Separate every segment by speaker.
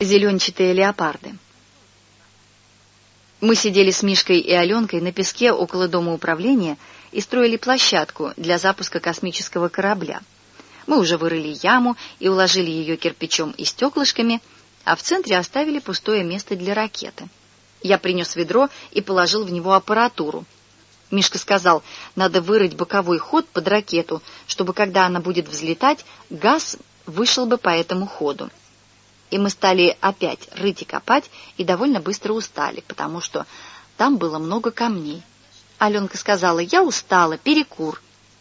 Speaker 1: Зеленчатые леопарды. Мы сидели с Мишкой и Аленкой на песке около дома управления и строили площадку для запуска космического корабля. Мы уже вырыли яму и уложили ее кирпичом и стеклышками, а в центре оставили пустое место для ракеты. Я принес ведро и положил в него аппаратуру. Мишка сказал, надо вырыть боковой ход под ракету, чтобы, когда она будет взлетать, газ вышел бы по этому ходу. И мы стали опять рыть и копать, и довольно быстро устали, потому что там было много камней. Аленка сказала, я устала, перекур.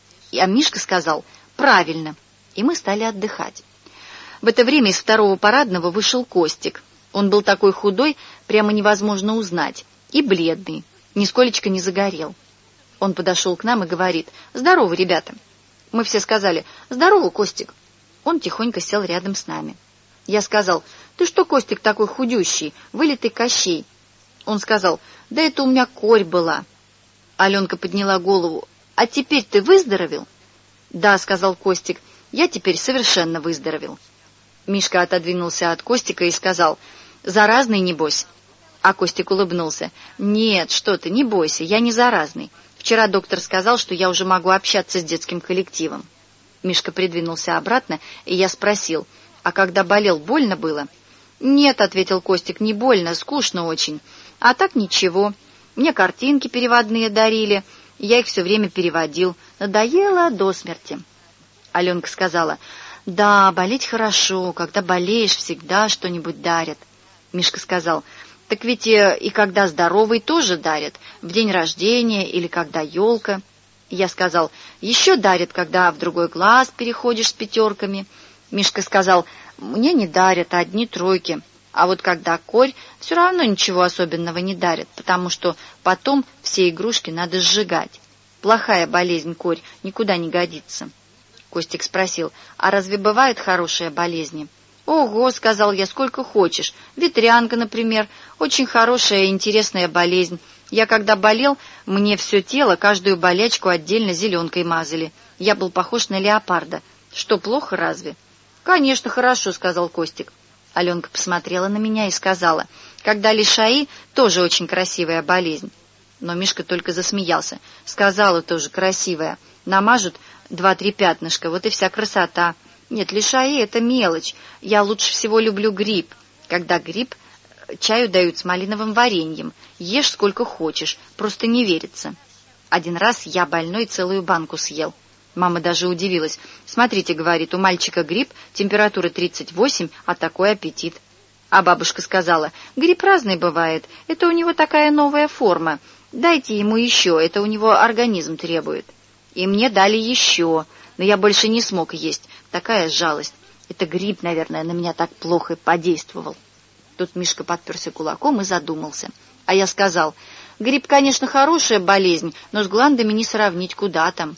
Speaker 1: А Мишка сказал, правильно, и мы стали отдыхать. В это время из второго парадного вышел Костик. Он был такой худой, прямо невозможно узнать, и бледный, нисколечко не загорел. Он подошел к нам и говорит, здорово, ребята. Мы все сказали, здорово, Костик. Он тихонько сел рядом с нами. Я сказал, ты что, Костик, такой худющий, вылитый Кощей? Он сказал, да это у меня корь была. Аленка подняла голову, а теперь ты выздоровел? Да, сказал Костик, я теперь совершенно выздоровел. Мишка отодвинулся от Костика и сказал, заразный, небось? А Костик улыбнулся, нет, что ты, не бойся, я не заразный. Вчера доктор сказал, что я уже могу общаться с детским коллективом. Мишка придвинулся обратно, и я спросил, а когда болел, больно было? Нет, ответил Костик, не больно, скучно очень. А так ничего. Мне картинки переводные дарили, я их все время переводил. Надоело до смерти. Аленка сказала, да, болеть хорошо, когда болеешь, всегда что-нибудь дарят. Мишка сказал, так ведь и когда здоровый тоже дарят, в день рождения или когда елка. Я сказал, еще дарят, когда в другой класс переходишь с пятерками. Мишка сказал, мне не дарят, одни тройки. А вот когда корь, все равно ничего особенного не дарят, потому что потом все игрушки надо сжигать. Плохая болезнь корь, никуда не годится. Костик спросил, а разве бывают хорошие болезни? Ого, сказал я, сколько хочешь. Ветрянка, например, очень хорошая и интересная болезнь. Я когда болел, мне все тело, каждую болячку отдельно зеленкой мазали. Я был похож на леопарда. Что, плохо разве? Конечно, хорошо, сказал Костик. Аленка посмотрела на меня и сказала, когда лишаи, тоже очень красивая болезнь. Но Мишка только засмеялся. Сказала тоже красивая. Намажут 2-3 пятнышка, вот и вся красота. Нет, лишаи — это мелочь. Я лучше всего люблю гриб. Когда гриб, чаю дают с малиновым вареньем. Ешь сколько хочешь, просто не верится. Один раз я больной целую банку съел. Мама даже удивилась. «Смотрите, — говорит, — у мальчика грипп, температура 38, а такой аппетит». А бабушка сказала, «Грипп разный бывает, это у него такая новая форма. Дайте ему еще, это у него организм требует». И мне дали еще, но я больше не смог есть. Такая жалость. Это грипп, наверное, на меня так плохо подействовал. Тут Мишка подперся кулаком и задумался. А я сказал, грипп, конечно, хорошая болезнь, но с гландами не сравнить, куда там.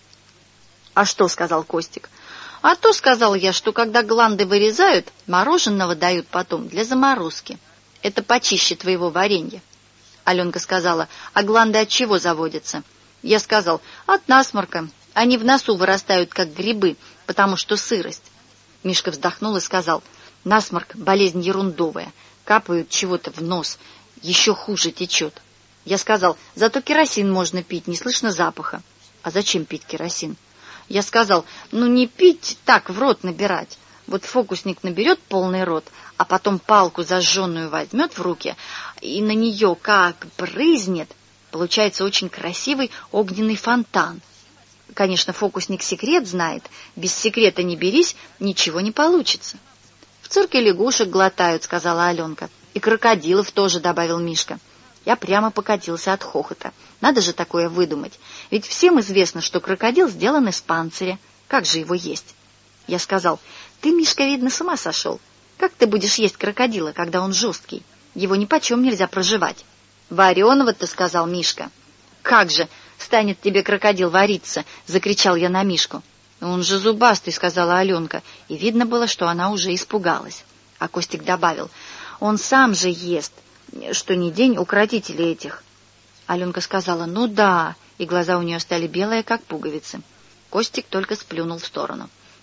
Speaker 1: «А что?» — сказал Костик. «А то, — сказал я, — что когда гланды вырезают, мороженого дают потом для заморозки. Это почище твоего варенья». Аленка сказала, «А гланды от чего заводятся?» Я сказал, «От насморка. Они в носу вырастают, как грибы, потому что сырость». Мишка вздохнул и сказал, «Насморк — болезнь ерундовая. Капают чего-то в нос, еще хуже течет». Я сказал, «Зато керосин можно пить, не слышно запаха». «А зачем пить керосин?» Я сказал, не пить, так в рот набирать. Вот фокусник наберет полный рот, а потом палку зажженную возьмет в руки и на нее как брызнет. Получается очень красивый огненный фонтан. Конечно, фокусник секрет знает. Без секрета не берись, ничего не получится. В цирке лягушек глотают, сказала Аленка. И крокодилов тоже, добавил Мишка. Я прямо покатился от хохота. Надо же такое выдумать. Ведь всем известно, что крокодил сделан из панциря. Как же его есть? Я сказал, ты, Мишка, видно, с ума сошел. Как ты будешь есть крокодила, когда он жесткий? Его нипочем нельзя проживать. Вареного-то, сказал Мишка. Как же станет тебе крокодил вариться? Закричал я на Мишку. Он же зубастый, сказала Аленка. И видно было, что она уже испугалась. А Костик добавил, он сам же ест, что ни день укротителей этих. Аленка сказала, ну да, и глаза у нее стали белые, как пуговицы. Костик только сплюнул в сторону.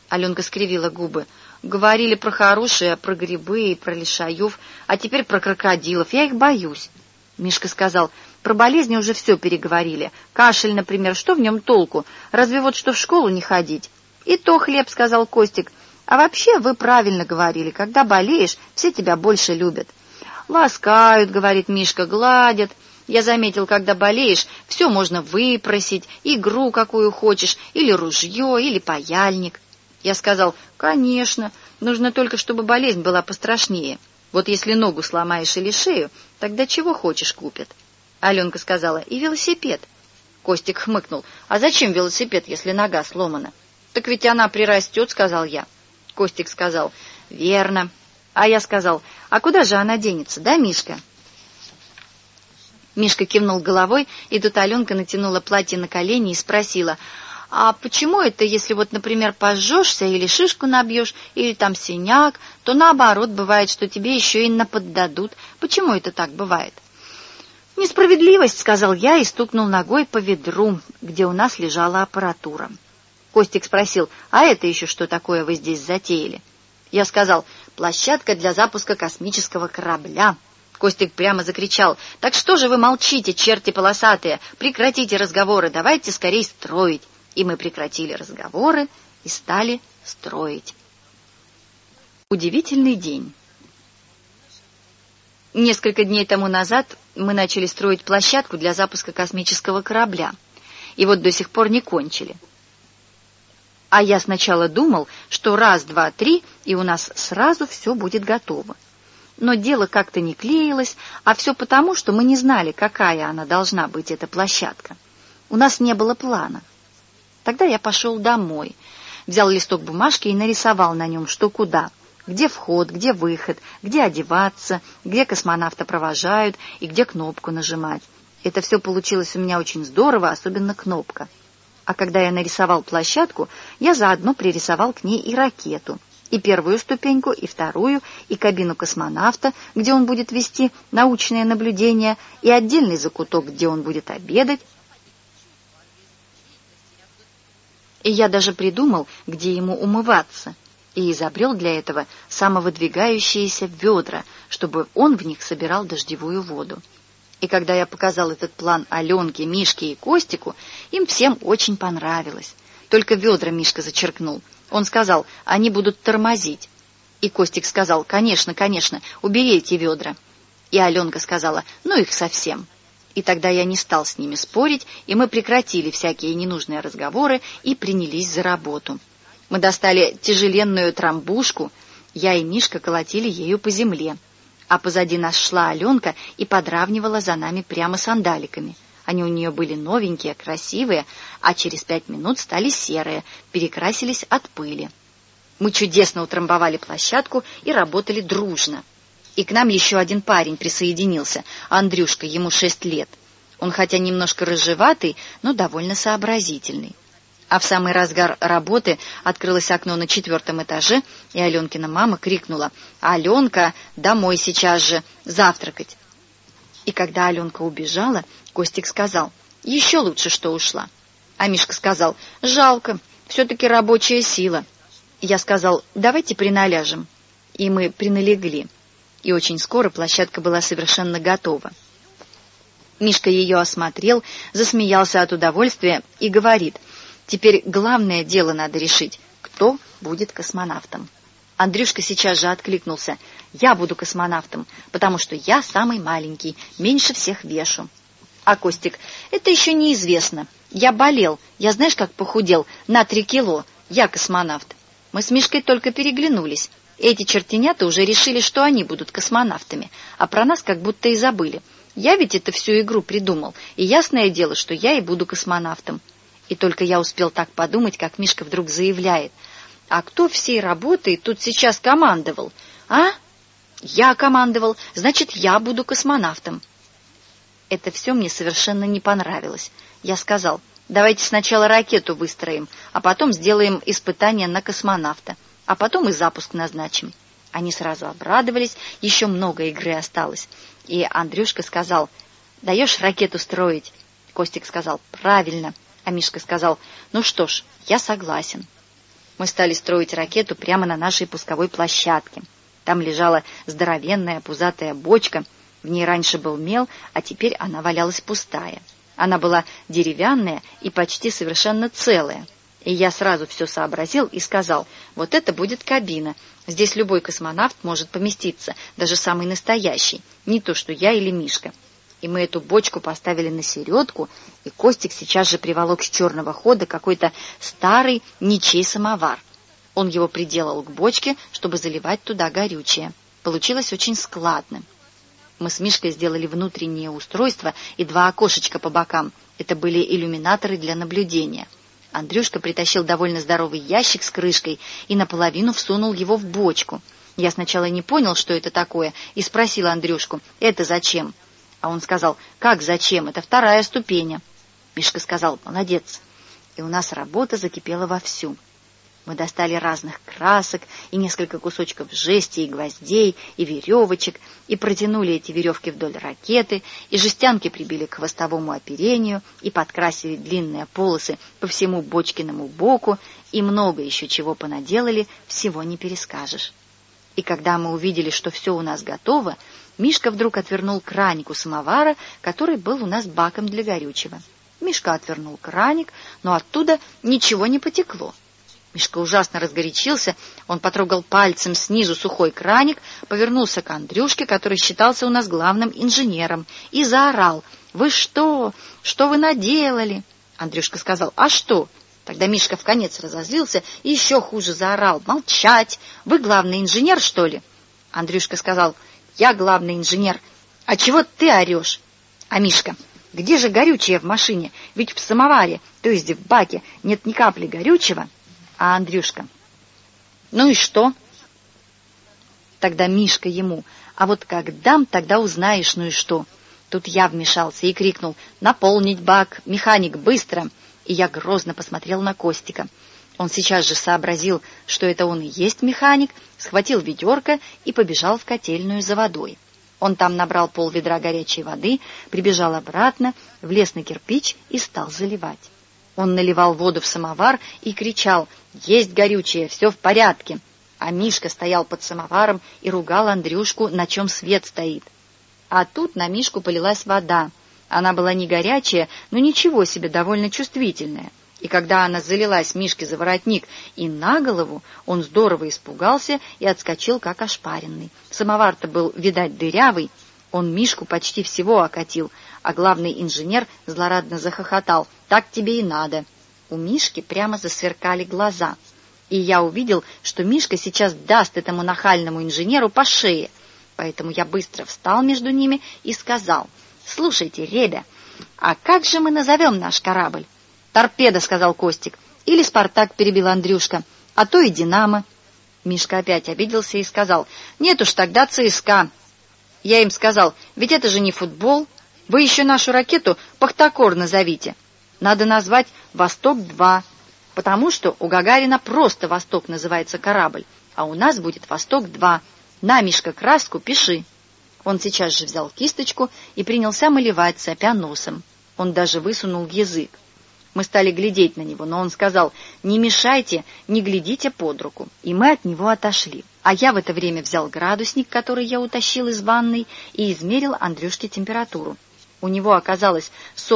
Speaker 1: Аленка скривила губы. Говорили про хорошие, про грибы и про лишаев, а теперь про крокодилов. Я их боюсь. Мишка сказал: про болезни уже все переговорили. Кашель, например, что в нем толку? Разве вот что в школу не ходить? И то хлеб, сказал Костик. А вообще вы правильно говорили, когда болеешь, все тебя больше любят. Ласкают, говорит Мишка, гладят. Я заметил, когда болеешь, все можно выпросить, игру какую хочешь, или ружье, или паяльник. Я сказал: конечно, нужно только, чтобы болезнь была пострашнее. Вот если ногу сломаешь или шею, тогда чего хочешь купят. Аленка сказала: и велосипед. Костик хмыкнул: а зачем велосипед, если нога сломана? Так ведь она прирастет, сказал я. Костик сказал: верно. А я сказал: а куда же она денется, да, Мишка? Мишка кивнул головой, и тут Аленка натянула платье на колени и спросила: а почему это, если вот, например, пожжешься или шишку набьешь, или там синяк, то наоборот бывает, что тебе еще и наподдадут? Почему это так бывает? Несправедливость, сказал я и стукнул ногой по ведру, где у нас лежала аппаратура. Костик спросил: а это еще что такое вы здесь затеяли? Я сказал: площадка для запуска космического корабля. Костик прямо закричал: так что же вы молчите, черти полосатые? Прекратите разговоры, давайте скорей строить. И мы прекратили разговоры и стали строить. Удивительный день. Несколько дней тому назад мы начали строить площадку для запуска космического корабля. И вот до сих пор не кончили. А я сначала думал, что раз, два, три, и у нас сразу все будет готово. Но дело как-то не клеилось, а все потому, что мы не знали, какая она должна быть, эта площадка. У нас не было плана. Тогда я пошел домой, взял листок бумажки и нарисовал на нем что куда, где вход, где выход, где одеваться, где космонавта провожают и где кнопку нажимать. Это все получилось у меня очень здорово, особенно кнопка. А когда я нарисовал площадку, я заодно пририсовал к ней и ракету, и первую ступеньку, и вторую, и кабину космонавта, где он будет вести научные наблюдения, и отдельный закуток, где он будет обедать. И я даже придумал, где ему умываться, и изобрел для этого самовыдвигающиеся ведра, чтобы он в них собирал дождевую воду. И когда я показал этот план Аленке, Мишке и Костику, им всем очень понравилось. Только ведра Мишка зачеркнул. Он сказал: они будут тормозить. И Костик сказал: конечно, конечно, убери эти ведра. И Аленка сказала: ну их совсем. И тогда я не стал с ними спорить, и мы прекратили всякие ненужные разговоры и принялись за работу. Мы достали тяжеленную трамбушку, я и Мишка колотили ею по земле, а позади нас шла Аленка и подравнивала за нами прямо сандаликами. Они у нее были новенькие, красивые, а через 5 минут стали серые, перекрасились от пыли. Мы чудесно утрамбовали площадку и работали дружно. И к нам еще один парень присоединился, Андрюшка, ему 6 лет. Он хотя немножко рыжеватый, но довольно сообразительный. А в самый разгар работы открылось окно на 4-м этаже, и Аленкина мама крикнула: «Аленка, домой сейчас же, завтракать!» И когда Аленка убежала, Костик сказал: «Еще лучше, что ушла». А Мишка сказал: «Жалко, все-таки рабочая сила». Я сказал: «Давайте приналяжем». И мы приналегли. И очень скоро площадка была совершенно готова. Мишка ее осмотрел, засмеялся от удовольствия и говорит: «Теперь главное дело надо решить, кто будет космонавтом». Андрюшка сейчас же откликнулся: «Я буду космонавтом, потому что я самый маленький, меньше всех вешу». А Костик: «Это еще неизвестно. Я болел, я знаешь, как похудел, на 3 кило, я космонавт». Мы с Мишкой только переглянулись. Эти чертенята уже решили, что они будут космонавтами, а про нас как будто и забыли. Я ведь это всю игру придумал, и ясное дело, что я и буду космонавтом. И только я успел так подумать, как Мишка вдруг заявляет: «А кто всей работой тут сейчас командовал, а?» «Я командовал, значит, я буду космонавтом». Это все мне совершенно не понравилось. Я сказал: «Давайте сначала ракету выстроим, а потом сделаем испытания на космонавта, а потом и запуск назначим». Они сразу обрадовались, еще много игры осталось. И Андрюшка сказал: «Даешь ракету строить?» Костик сказал: «Правильно». А Мишка сказал: «Ну что ж, я согласен». Мы стали строить ракету прямо на нашей пусковой площадке. Там лежала здоровенная пузатая бочка, в ней раньше был мел, а теперь она валялась пустая. Она была деревянная и почти совершенно целая. И я сразу все сообразил и сказал: вот это будет кабина. Здесь любой космонавт может поместиться, даже самый настоящий, не то что я или Мишка. И мы эту бочку поставили на середку, и Костик сейчас же приволок с черного хода какой-то старый ничей самовар. Он его приделал к бочке, чтобы заливать туда горючее. Получилось очень складно. Мы с Мишкой сделали внутреннее устройство и 2 окошечка по бокам. Это были иллюминаторы для наблюдения. Андрюшка притащил довольно здоровый ящик с крышкой и наполовину всунул его в бочку. Я сначала не понял, что это такое, и спросил Андрюшку: «Это зачем?» А он сказал: «Как зачем? Это 2-я ступень». Мишка сказал: «Молодец». И у нас работа закипела вовсю. Мы достали разных красок и несколько кусочков жести и гвоздей и веревочек, и протянули эти веревки вдоль ракеты, и жестянки прибили к хвостовому оперению, и подкрасили длинные полосы по всему бочкиному боку, и много еще чего понаделали, всего не перескажешь. И когда мы увидели, что все у нас готово, Мишка вдруг отвернул краник у самовара, который был у нас баком для горючего. Мишка отвернул краник, но оттуда ничего не потекло. Мишка ужасно разгорячился, он потрогал пальцем снизу сухой краник, повернулся к Андрюшке, который считался у нас главным инженером, и заорал: «Вы что? Что вы наделали?» Андрюшка сказал: «А что?» Тогда Мишка вконец разозлился и еще хуже заорал: «Молчать! Вы главный инженер, что ли?» Андрюшка сказал: «Я главный инженер. А чего ты орешь?» А Мишка: «Где же горючее в машине? Ведь в самоваре, то есть в баке, нет ни капли горючего». А Андрюшка: «Ну и что?» Тогда Мишка ему: «А вот как дам, тогда узнаешь, ну и что?» Тут я вмешался и крикнул: «Наполнить бак! Механик, быстро!» И я грозно посмотрел на Костика. Он сейчас же сообразил, что это он и есть механик, схватил ведерко и побежал в котельную за водой. Он там набрал пол-ведра горячей воды, прибежал обратно, влез на кирпич и стал заливать. Он наливал воду в самовар и кричал: «Есть горючее, все в порядке!» А Мишка стоял под самоваром и ругал Андрюшку, на чем свет стоит. А тут на Мишку полилась вода. Она была не горячая, но ничего себе, довольно чувствительная. И когда она залилась Мишке за воротник и на голову, он здорово испугался и отскочил, как ошпаренный. Самовар-то был, видать, дырявый. Он Мишку почти всего окатил, а главный инженер злорадно захохотал: «Так тебе и надо». У Мишки прямо засверкали глаза. И я увидел, что Мишка сейчас даст этому нахальному инженеру по шее. Поэтому я быстро встал между ними и сказал: «Слушайте, ребя, а как же мы назовем наш корабль?» «Торпеда», — сказал Костик. «Или Спартак», — перебил Андрюшка. «А то и Динамо». Мишка опять обиделся и сказал: «Нет уж, тогда ЦСКА». Я им сказал: «Ведь это же не футбол. Вы еще нашу ракету Пахтакор назовите. Надо назвать «Восток-2», потому что у Гагарина просто «Восток» называется корабль, а у нас будет «Восток-2». На, Мишка, краску пиши». Он сейчас же взял кисточку и принялся малевать, сопя носом. Он даже высунул язык. Мы стали глядеть на него, но он сказал: «Не мешайте, не глядите под руку». И мы от него отошли. А я в это время взял градусник, который я утащил из ванной, и измерил Андрюшке температуру. У него оказалось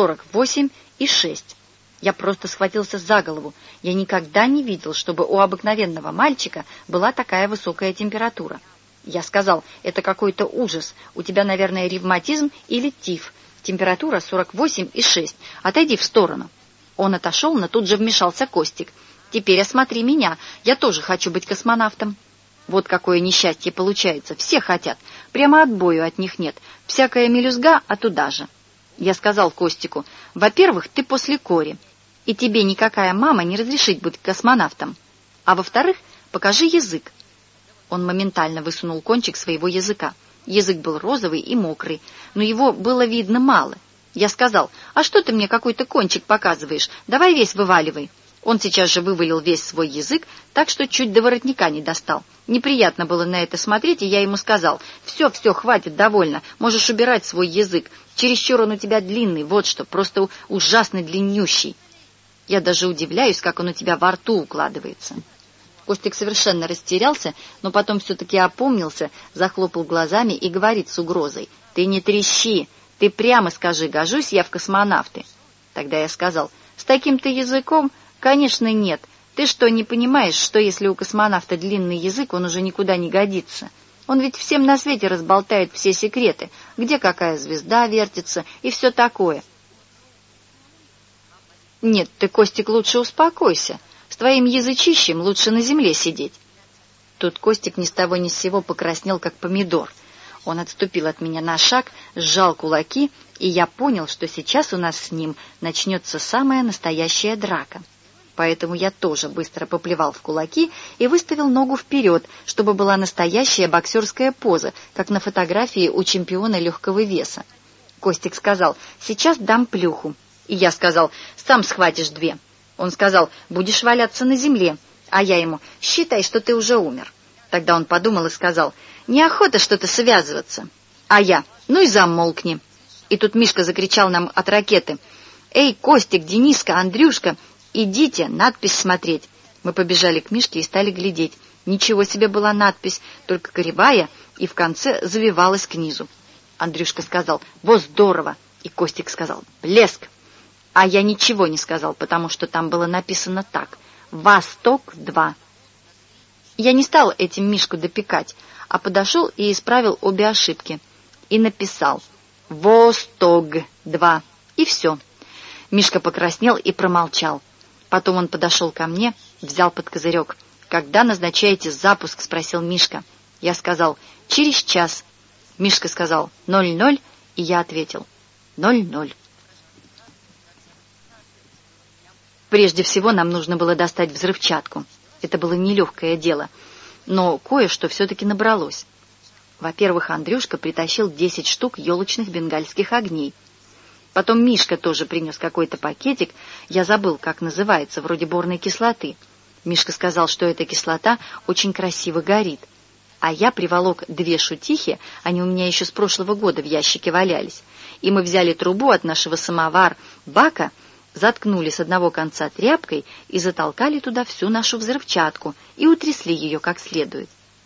Speaker 1: 48,6. Я просто схватился за голову. Я никогда не видел, чтобы у обыкновенного мальчика была такая высокая температура. Я сказал: «Это какой-то ужас. У тебя, наверное, ревматизм или тиф. Температура 48,6. Отойди в сторону». Он отошел, но тут же вмешался Костик. «Теперь осмотри меня. Я тоже хочу быть космонавтом». Вот какое несчастье получается. Все хотят. Прямо отбою от них нет. Всякая мелюзга, а туда же. Я сказал Костику: «Во-первых, ты после Кори, и тебе никакая мама не разрешит быть космонавтом. А во-вторых, покажи язык». Он моментально высунул кончик своего языка. Язык был розовый и мокрый, но его было видно мало. Я сказал: «А что ты мне какой-то кончик показываешь? Давай весь вываливай». Он сейчас же вывалил весь свой язык, так что чуть до воротника не достал. Неприятно было на это смотреть, и я ему сказал: «Все, хватит, довольно, можешь убирать свой язык. Чересчур он у тебя длинный, вот что, просто ужасно длиннющий. Я даже удивляюсь, как он у тебя во рту укладывается». Костик совершенно растерялся, но потом все-таки опомнился, захлопал глазами и говорит с угрозой: «Ты не трещи, ты прямо скажи, гожусь я в космонавты?» Тогда я сказал: «С таким-то языком, конечно, нет. Ты что, не понимаешь, что если у космонавта длинный язык, он уже никуда не годится? Он ведь всем на свете разболтает все секреты, где какая звезда вертится и все такое». «Нет, ты, Костик, лучше успокойся. С твоим язычищем лучше на земле сидеть». Тут Костик ни с того ни с сего покраснел, как помидор. Он отступил от меня на шаг, сжал кулаки, и я понял, что сейчас у нас с ним начнется самая настоящая драка. Поэтому я тоже быстро поплевал в кулаки и выставил ногу вперед, чтобы была настоящая боксерская поза, как на фотографии у чемпиона легкого веса. Костик сказал: «Сейчас дам плюху». И я сказал: «Сам схватишь 2». Он сказал: «Будешь валяться на земле». А я ему: «Считай, что ты уже умер». Тогда он подумал и сказал: «Неохота что-то связываться». А я: «Ну и замолкни». И тут Мишка закричал нам от ракеты: «Эй, Костик, Дениска, Андрюшка, идите надпись смотреть». Мы побежали к Мишке и стали глядеть. Ничего себе была надпись, только кривая, и в конце завивалась к низу. Андрюшка сказал: «Вот здорово!» И Костик сказал: «Блеск!» А я ничего не сказал, потому что там было написано так: «Восток-2». Я не стал этим Мишку допекать, а подошел и исправил обе ошибки. И написал «Восток-2». И все. Мишка покраснел и промолчал. Потом он подошел ко мне, взял под козырек. «Когда назначаете запуск?» — спросил Мишка. Я сказал: «Через час». Мишка сказал: 00, и я ответил: 00. Прежде всего нам нужно было достать взрывчатку. Это было нелегкое дело, но кое-что все-таки набралось. Во-первых, Андрюшка притащил 10 штук елочных бенгальских огней. Потом Мишка тоже принес какой-то пакетик, я забыл, как называется, вроде борной кислоты. Мишка сказал, что эта кислота очень красиво горит. А я приволок 2 шутихи, они у меня еще с прошлого года в ящике валялись. И мы взяли трубу от нашего самовар-бака, заткнули с одного конца тряпкой и затолкали туда всю нашу взрывчатку и утрясли ее как следует.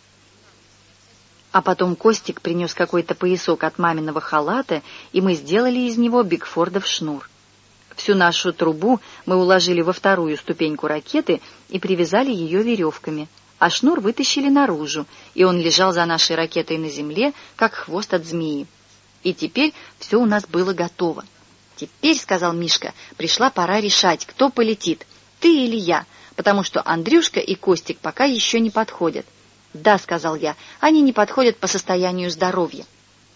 Speaker 1: А потом Костик принес какой-то поясок от маминого халата, и мы сделали из него Бигфордов шнур. Всю нашу трубу мы уложили во 2-ю ступеньку ракеты и привязали ее веревками, а шнур вытащили наружу, и он лежал за нашей ракетой на земле, как хвост от змеи. И теперь все у нас было готово. «Теперь, — сказал Мишка, — пришла пора решать, кто полетит, ты или я, потому что Андрюшка и Костик пока еще не подходят». «Да, — сказал я, — они не подходят по состоянию здоровья».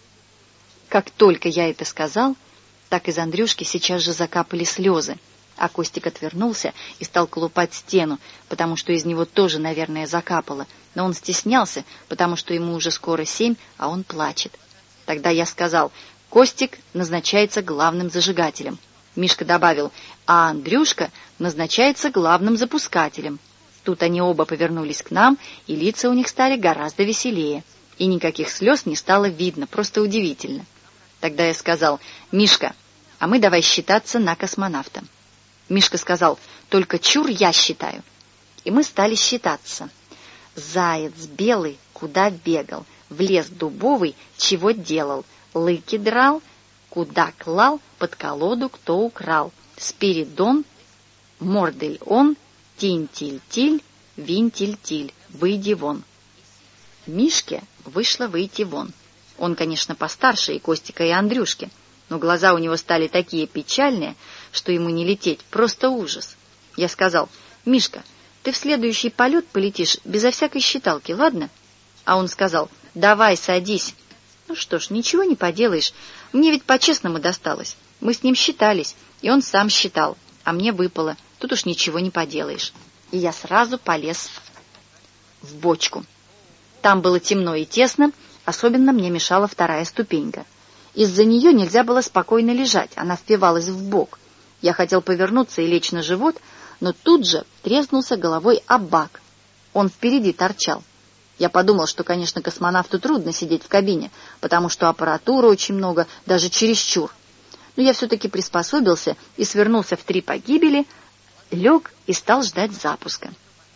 Speaker 1: Как только я это сказал, так из Андрюшки сейчас же закапали слезы, а Костик отвернулся и стал колупать стену, потому что из него тоже, наверное, закапало, но он стеснялся, потому что ему уже скоро 7, а он плачет. Тогда я сказал: «Костик назначается главным зажигателем». Мишка добавил: «А Андрюшка назначается главным запускателем». Тут они оба повернулись к нам, и лица у них стали гораздо веселее. И никаких слез не стало видно, просто удивительно. Тогда я сказал: «Мишка, а мы давай считаться на космонавта». Мишка сказал: «Только чур я считаю». И мы стали считаться. Заяц белый куда бегал, в лес дубовый чего делал, лыки драл, куда клал, под колоду кто украл, Спиридон, мордель он, тинь-тиль-тиль, винтиль-тиль, выйди вон. Мишке вышло выйти вон. Он, конечно, постарше и Костика, и Андрюшки, но глаза у него стали такие печальные, что ему не лететь, просто ужас. Я сказал: «Мишка, ты в следующий полет полетишь безо всякой считалки, ладно?» А он сказал: «Давай, садись». Ну что ж, ничего не поделаешь, мне ведь по-честному досталось. Мы с ним считались, и он сам считал, а мне выпало. Тут уж ничего не поделаешь. И я сразу полез в бочку. Там было темно и тесно, особенно мне мешала 2-я ступенька. Из-за нее нельзя было спокойно лежать, она впивалась в бок. Я хотел повернуться и лечь на живот, но тут же треснулся головой об бак. Он впереди торчал. Я подумал, что, конечно, космонавту трудно сидеть в кабине, потому что аппаратуры очень много, даже чересчур. Но я все-таки приспособился и свернулся в 3 погибели, лег и стал ждать запуска.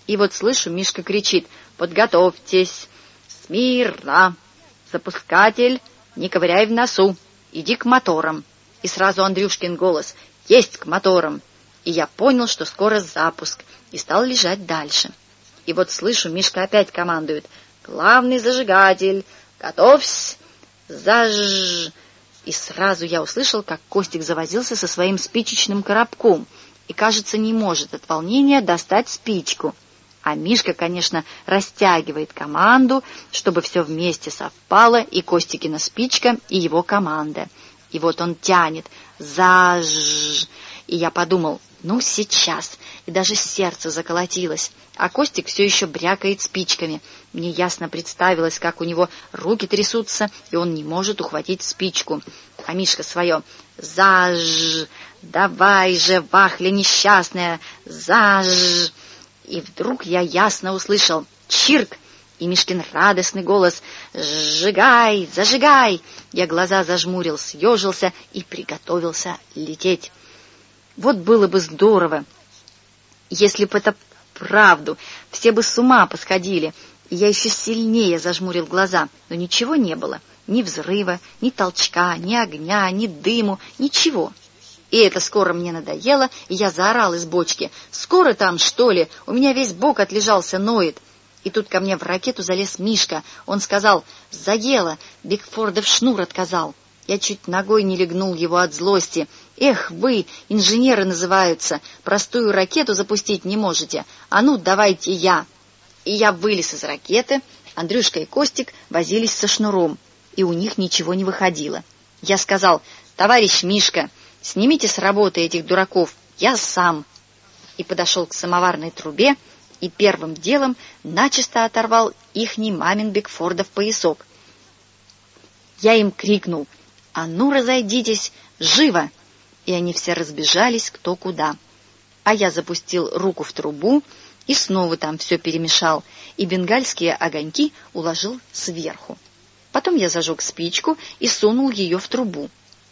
Speaker 1: И вот слышу, Мишка кричит: «Подготовьтесь! Смирно! Запускатель, не ковыряй в носу! Иди к моторам!» И сразу Андрюшкин голос: «Есть к моторам!» И я понял, что скоро запуск, и стал лежать дальше. И вот слышу, Мишка опять командует: «Главный зажигатель! Готовься! Заж...» И сразу я услышал, как Костик завозился со своим спичечным коробком и, кажется, не может от волнения достать спичку. А Мишка, конечно, растягивает команду, чтобы все вместе совпало, и Костикина спичка, и его команда. И вот он тянет: «Заж...» И я подумал: ну, сейчас. И даже сердце заколотилось. А Костик все еще брякает спичками. Мне ясно представилось, как у него руки трясутся, и он не может ухватить спичку. А Мишка свое: «Заж! Давай же, вахля несчастная! Заж!» И вдруг я ясно услышал: «Чирк!» И Мишкин радостный голос: «Сжигай! Зажигай!» Я глаза зажмурил, съежился и приготовился лететь. Вот было бы здорово, если бы это правду, все бы с ума посходили. И я еще сильнее зажмурил глаза, но ничего не было. Ни взрыва, ни толчка, ни огня, ни дыму, ничего. И это скоро мне надоело, и я заорал из бочки: «Скоро там, что ли? У меня весь бок отлежался, ноет». И тут ко мне в ракету залез Мишка. Он сказал: «Заело, Бигфордов шнур отказал». Я чуть ногой не легнул его от злости. «Эх вы, инженеры называются, простую ракету запустить не можете. А ну, давайте я». И я вылез из ракеты. Андрюшка и Костик возились со шнуром, и у них ничего не выходило. Я сказал: «Товарищ Мишка, снимите с работы этих дураков, я сам». И подошел к самоварной трубе, и первым делом начисто оторвал ихний мамин Бигфордов поясок. Я им крикнул: «А ну, разойдитесь! Живо!» И они все разбежались кто куда. А я запустил руку в трубу и снова там все перемешал, и бенгальские огоньки уложил сверху. Потом я зажег спичку и сунул ее в трубу.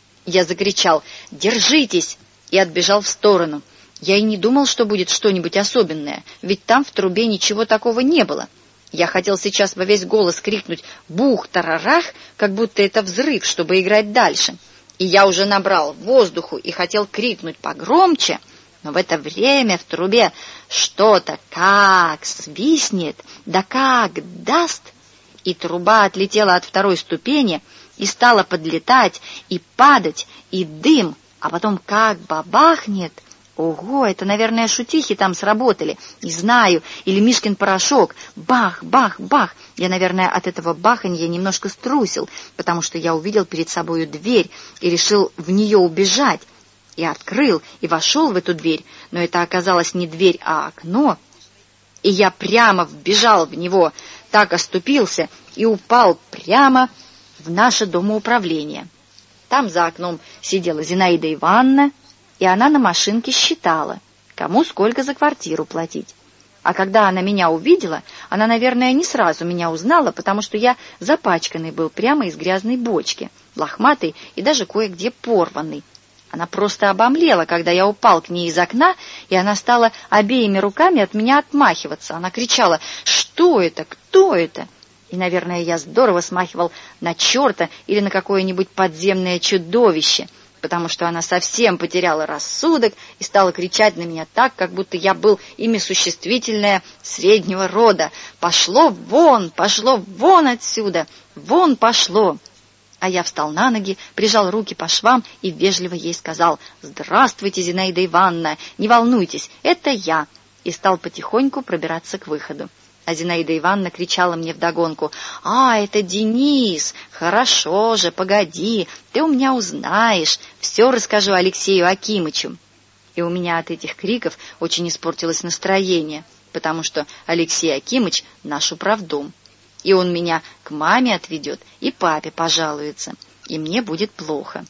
Speaker 1: Я закричал: «Держитесь!» и отбежал в сторону. Я и не думал, что будет что-нибудь особенное, ведь там в трубе ничего такого не было. Я хотел сейчас во весь голос крикнуть «Бух-тарарах!», как будто это взрыв, чтобы играть дальше. И я уже набрал воздуху и хотел крикнуть погромче, но в это время в трубе что-то как свистнет, да как даст, и труба отлетела от второй ступени и стала подлетать и падать, и дым, а потом как бабахнет. Ого, это, наверное, шутихи там сработали, не знаю, или Мишкин порошок. Бах, бах, бах. Я, наверное, от этого баханья немножко струсил, потому что я увидел перед собою дверь и решил в нее убежать. И открыл, и вошел в эту дверь, но это оказалось не дверь, а окно. И я прямо вбежал в него, так оступился и упал прямо в наше домоуправление. Там за окном сидела Зинаида Ивановна, и она на машинке считала, кому сколько за квартиру платить. А когда она меня увидела, она, наверное, не сразу меня узнала, потому что я запачканный был прямо из грязной бочки, лохматый и даже кое-где порванный. Она просто обомлела, когда я упал к ней из окна, и она стала обеими руками от меня отмахиваться. Она кричала: «Что это? Кто это?» И, наверное, я здорово смахивал на черта или на какое-нибудь подземное чудовище, потому что она совсем потеряла рассудок и стала кричать на меня так, как будто я был имя существительное среднего рода. «Пошло вон отсюда! Вон пошло!» А я встал на ноги, прижал руки по швам и вежливо ей сказал: «Здравствуйте, Зинаида Ивановна, не волнуйтесь, это я!» и стал потихоньку пробираться к выходу. А Зинаида Ивановна кричала мне вдогонку: «А, это Денис! Хорошо же, погоди, ты у меня узнаешь, все расскажу Алексею Акимычу». И у меня от этих криков очень испортилось настроение, потому что Алексей Акимыч — наш управдом. И он меня к маме отведет и папе пожалуется, и мне будет плохо.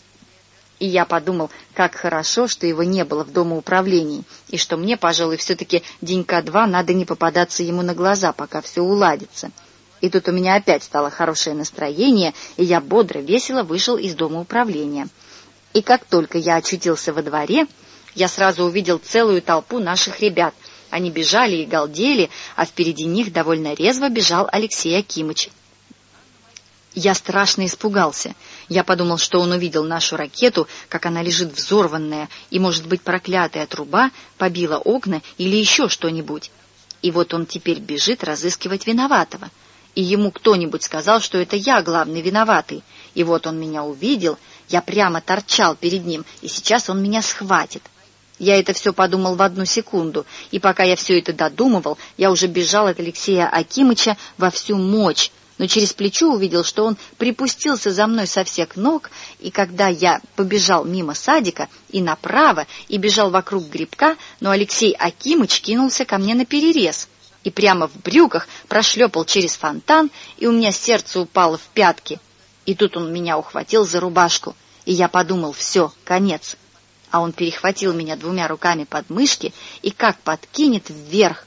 Speaker 1: И я подумал, как хорошо, что его не было в домоуправлении, и что мне, пожалуй, все-таки денька-два надо не попадаться ему на глаза, пока все уладится. И тут у меня опять стало хорошее настроение, и я бодро, весело вышел из домоуправления. И как только я очутился во дворе, я сразу увидел целую толпу наших ребят. Они бежали и галдели, а впереди них довольно резво бежал Алексей Акимыч. Я страшно испугался. Я подумал, что он увидел нашу ракету, как она лежит взорванная, и, может быть, проклятая труба побила окна или еще что-нибудь. И вот он теперь бежит разыскивать виноватого. И ему кто-нибудь сказал, что это я главный виноватый. И вот он меня увидел, я прямо торчал перед ним, и сейчас он меня схватит. Я это все подумал в 1 секунду, и пока я все это додумывал, я уже бежал от Алексея Акимыча во всю мочь, но через плечо увидел, что он припустился за мной со всех ног, и когда я побежал мимо садика и направо, и бежал вокруг грибка, но Алексей Акимыч кинулся ко мне наперерез и прямо в брюках прошлепал через фонтан, и у меня сердце упало в пятки. И тут он меня ухватил за рубашку, и я подумал: все, конец. А он перехватил меня 2 руками под мышки и как подкинет вверх.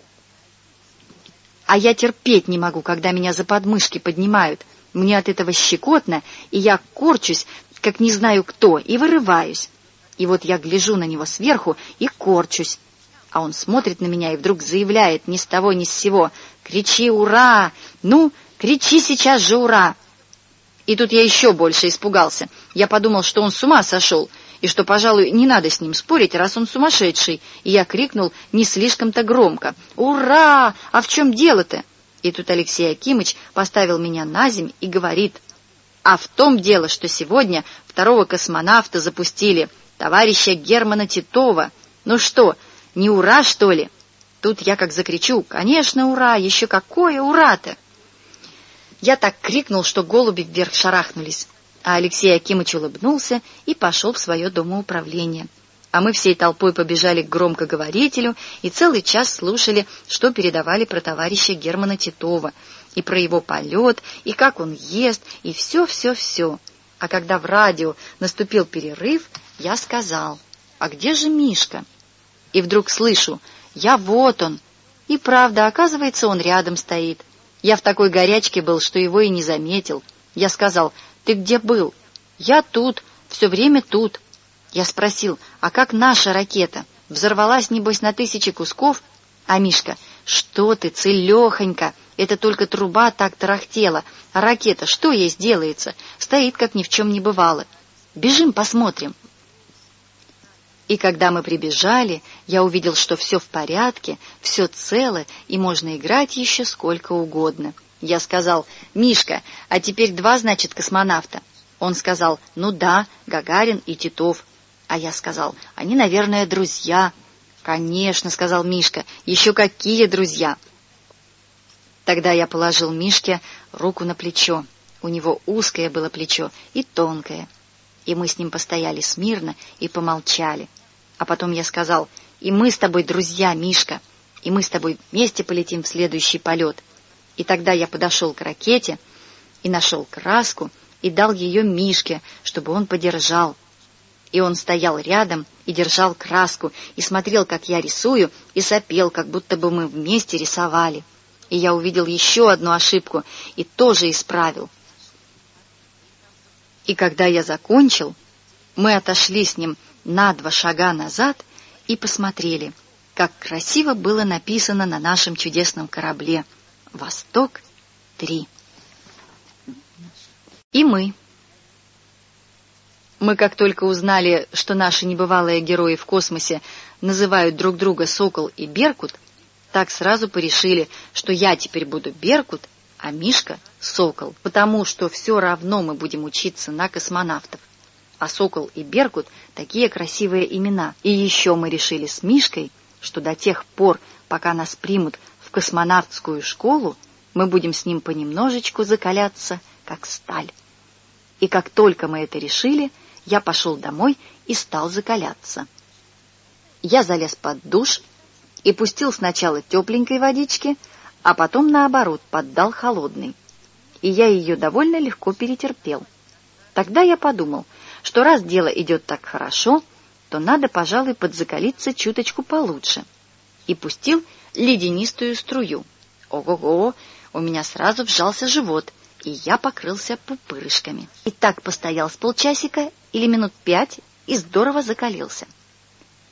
Speaker 1: А я терпеть не могу, когда меня за подмышки поднимают. Мне от этого щекотно, и я корчусь, как не знаю кто, и вырываюсь. И вот я гляжу на него сверху и корчусь. А он смотрит на меня и вдруг заявляет ни с того ни с сего: «Кричи ура! Ну, кричи сейчас же ура!» И тут я еще больше испугался. Я подумал, что он с ума сошел, и что, пожалуй, не надо с ним спорить, раз он сумасшедший. И я крикнул не слишком-то громко: «Ура! А в чем дело-то?» И тут Алексей Акимыч поставил меня на земь и говорит: «А в том дело, что сегодня 2-го космонавта запустили, товарища Германа Титова. Ну что, не ура, что ли?» Тут я как закричу: «Конечно, ура! Еще какое ура-то!» Я так крикнул, что голуби вверх шарахнулись. А Алексей Акимыч улыбнулся и пошел в свое домоуправление. А мы всей толпой побежали к громкоговорителю и целый час слушали, что передавали про товарища Германа Титова, и про его полет, и как он ест, и все. А когда в радио наступил перерыв, я сказал: «А где же Мишка?» И вдруг слышу: «Я вот он». И правда, оказывается, он рядом стоит. Я в такой горячке был, что его и не заметил. Я сказал: «Ты где был?» «Я тут, все время тут». Я спросил: «А как наша ракета? Взорвалась, небось, на 1000 кусков?» А Мишка: «Что ты, целехонька, это только труба так тарахтела, а ракета, что ей сделается? Стоит, как ни в чем не бывало. Бежим посмотрим». И когда мы прибежали, я увидел, что все в порядке, все цело, и можно играть еще сколько угодно. Я сказал: «Мишка, а теперь 2, значит, космонавта?» Он сказал: «Ну да, Гагарин и Титов». А я сказал: «Они, наверное, друзья». «Конечно», — сказал Мишка, — «еще какие друзья». Тогда я положил Мишке руку на плечо. У него узкое было плечо и тонкое. И мы с ним постояли смирно и помолчали. А потом я сказал: «И мы с тобой друзья, Мишка, и мы с тобой вместе полетим в следующий полет». И тогда я подошел к ракете и нашел краску и дал ее Мишке, чтобы он подержал. И он стоял рядом и держал краску, и смотрел, как я рисую, и сопел, как будто бы мы вместе рисовали. И я увидел еще одну ошибку и тоже исправил. И когда я закончил, мы отошли с ним на 2 шага назад и посмотрели, как красиво было написано на нашем чудесном корабле: «Восток-3». И мы, как только узнали, что наши небывалые герои в космосе называют друг друга Сокол и Беркут, так сразу порешили, что я теперь буду Беркут, а Мишка — Сокол, потому что все равно мы будем учиться на космонавтов. А Сокол и Беркут — такие красивые имена. И еще мы решили с Мишкой, что до тех пор, пока нас примут в космонавтскую школу, мы будем с ним понемножечку закаляться, как сталь. И как только мы это решили, я пошел домой и стал закаляться. Я залез под душ и пустил сначала тепленькой водички, а потом, наоборот, поддал холодной. И я ее довольно легко перетерпел. Тогда я подумал, что раз дело идет так хорошо, то надо, пожалуй, подзакалиться чуточку получше. И пустил ледянистую струю. Ого-го, у меня сразу вжался живот, и я покрылся пупырышками. И так постоял с полчасика или минут 5 и здорово закалился.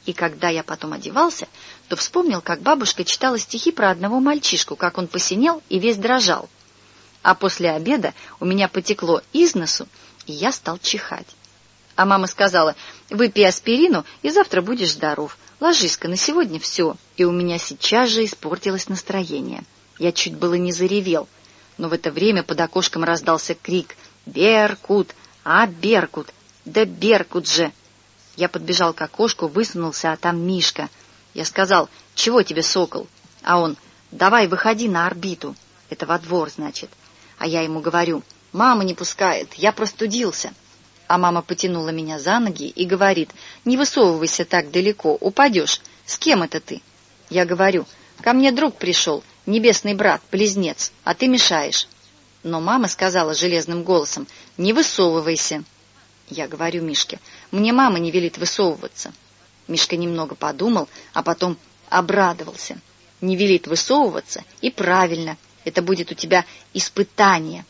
Speaker 1: И когда я потом одевался, то вспомнил, как бабушка читала стихи про одного мальчишку, как он посинел и весь дрожал. А после обеда у меня потекло из носу, и я стал чихать. А мама сказала: «Выпей аспирину, и завтра будешь здоров. Ложись-ка, на сегодня все». И у меня сейчас же испортилось настроение. Я чуть было не заревел. Но в это время под окошком раздался крик: «Беркут! А, Беркут! Да Беркут же!» Я подбежал к окошку, высунулся, а там Мишка. Я сказал: «Чего тебе, сокол?» А он: «Давай, выходи на орбиту». Это во двор, значит. А я ему говорю: «Мама не пускает, я простудился». А мама потянула меня за ноги и говорит: «Не высовывайся так далеко, упадешь. С кем это ты?» Я говорю: «Ко мне друг пришел, небесный брат, близнец, а ты мешаешь». Но мама сказала железным голосом: «Не высовывайся». Я говорю Мишке: «Мне мама не велит высовываться». Мишка немного подумал, а потом обрадовался. «Не велит высовываться, и правильно, это будет у тебя испытание.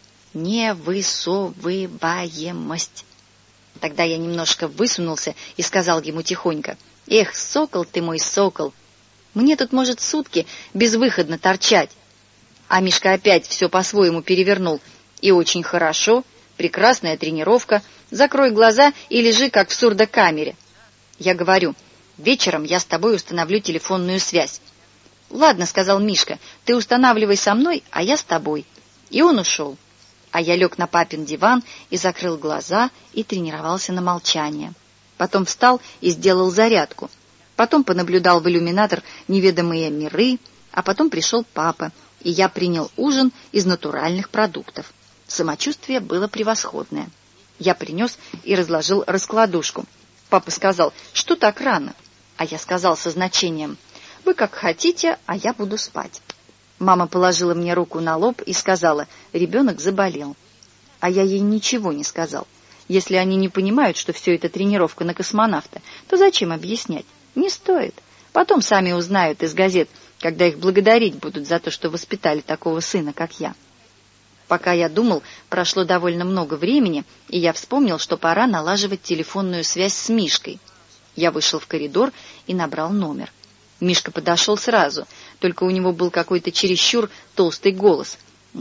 Speaker 1: Невысовываемость». Тогда я немножко высунулся и сказал ему тихонько: «Эх, сокол ты мой, сокол, мне тут, может, сутки безвыходно торчать». А Мишка опять все по-своему перевернул. «И очень хорошо, прекрасная тренировка, закрой глаза и лежи, как в сурдокамере». Я говорю: «Вечером я с тобой установлю телефонную связь». «Ладно», — сказал Мишка, — «ты устанавливай со мной, а я с тобой». И он ушел. А я лег на папин диван и закрыл глаза и тренировался на молчание. Потом встал и сделал зарядку. Потом понаблюдал в иллюминатор неведомые миры, а потом пришел папа, и я принял ужин из натуральных продуктов. Самочувствие было превосходное. Я принес и разложил раскладушку. Папа сказал: «Что так рано?» А я сказал со значением: «Вы как хотите, а я буду спать». Мама положила мне руку на лоб и сказала: «Ребенок заболел». А я ей ничего не сказал. Если они не понимают, что все это тренировка на космонавта, то зачем объяснять? Не стоит. Потом сами узнают из газет, когда их благодарить будут за то, что воспитали такого сына, как я. Пока я думал, прошло довольно много времени, и я вспомнил, что пора налаживать телефонную связь с Мишкой. Я вышел в коридор и набрал номер. Мишка подошел сразу, только у него был какой-то чересчур толстый голос.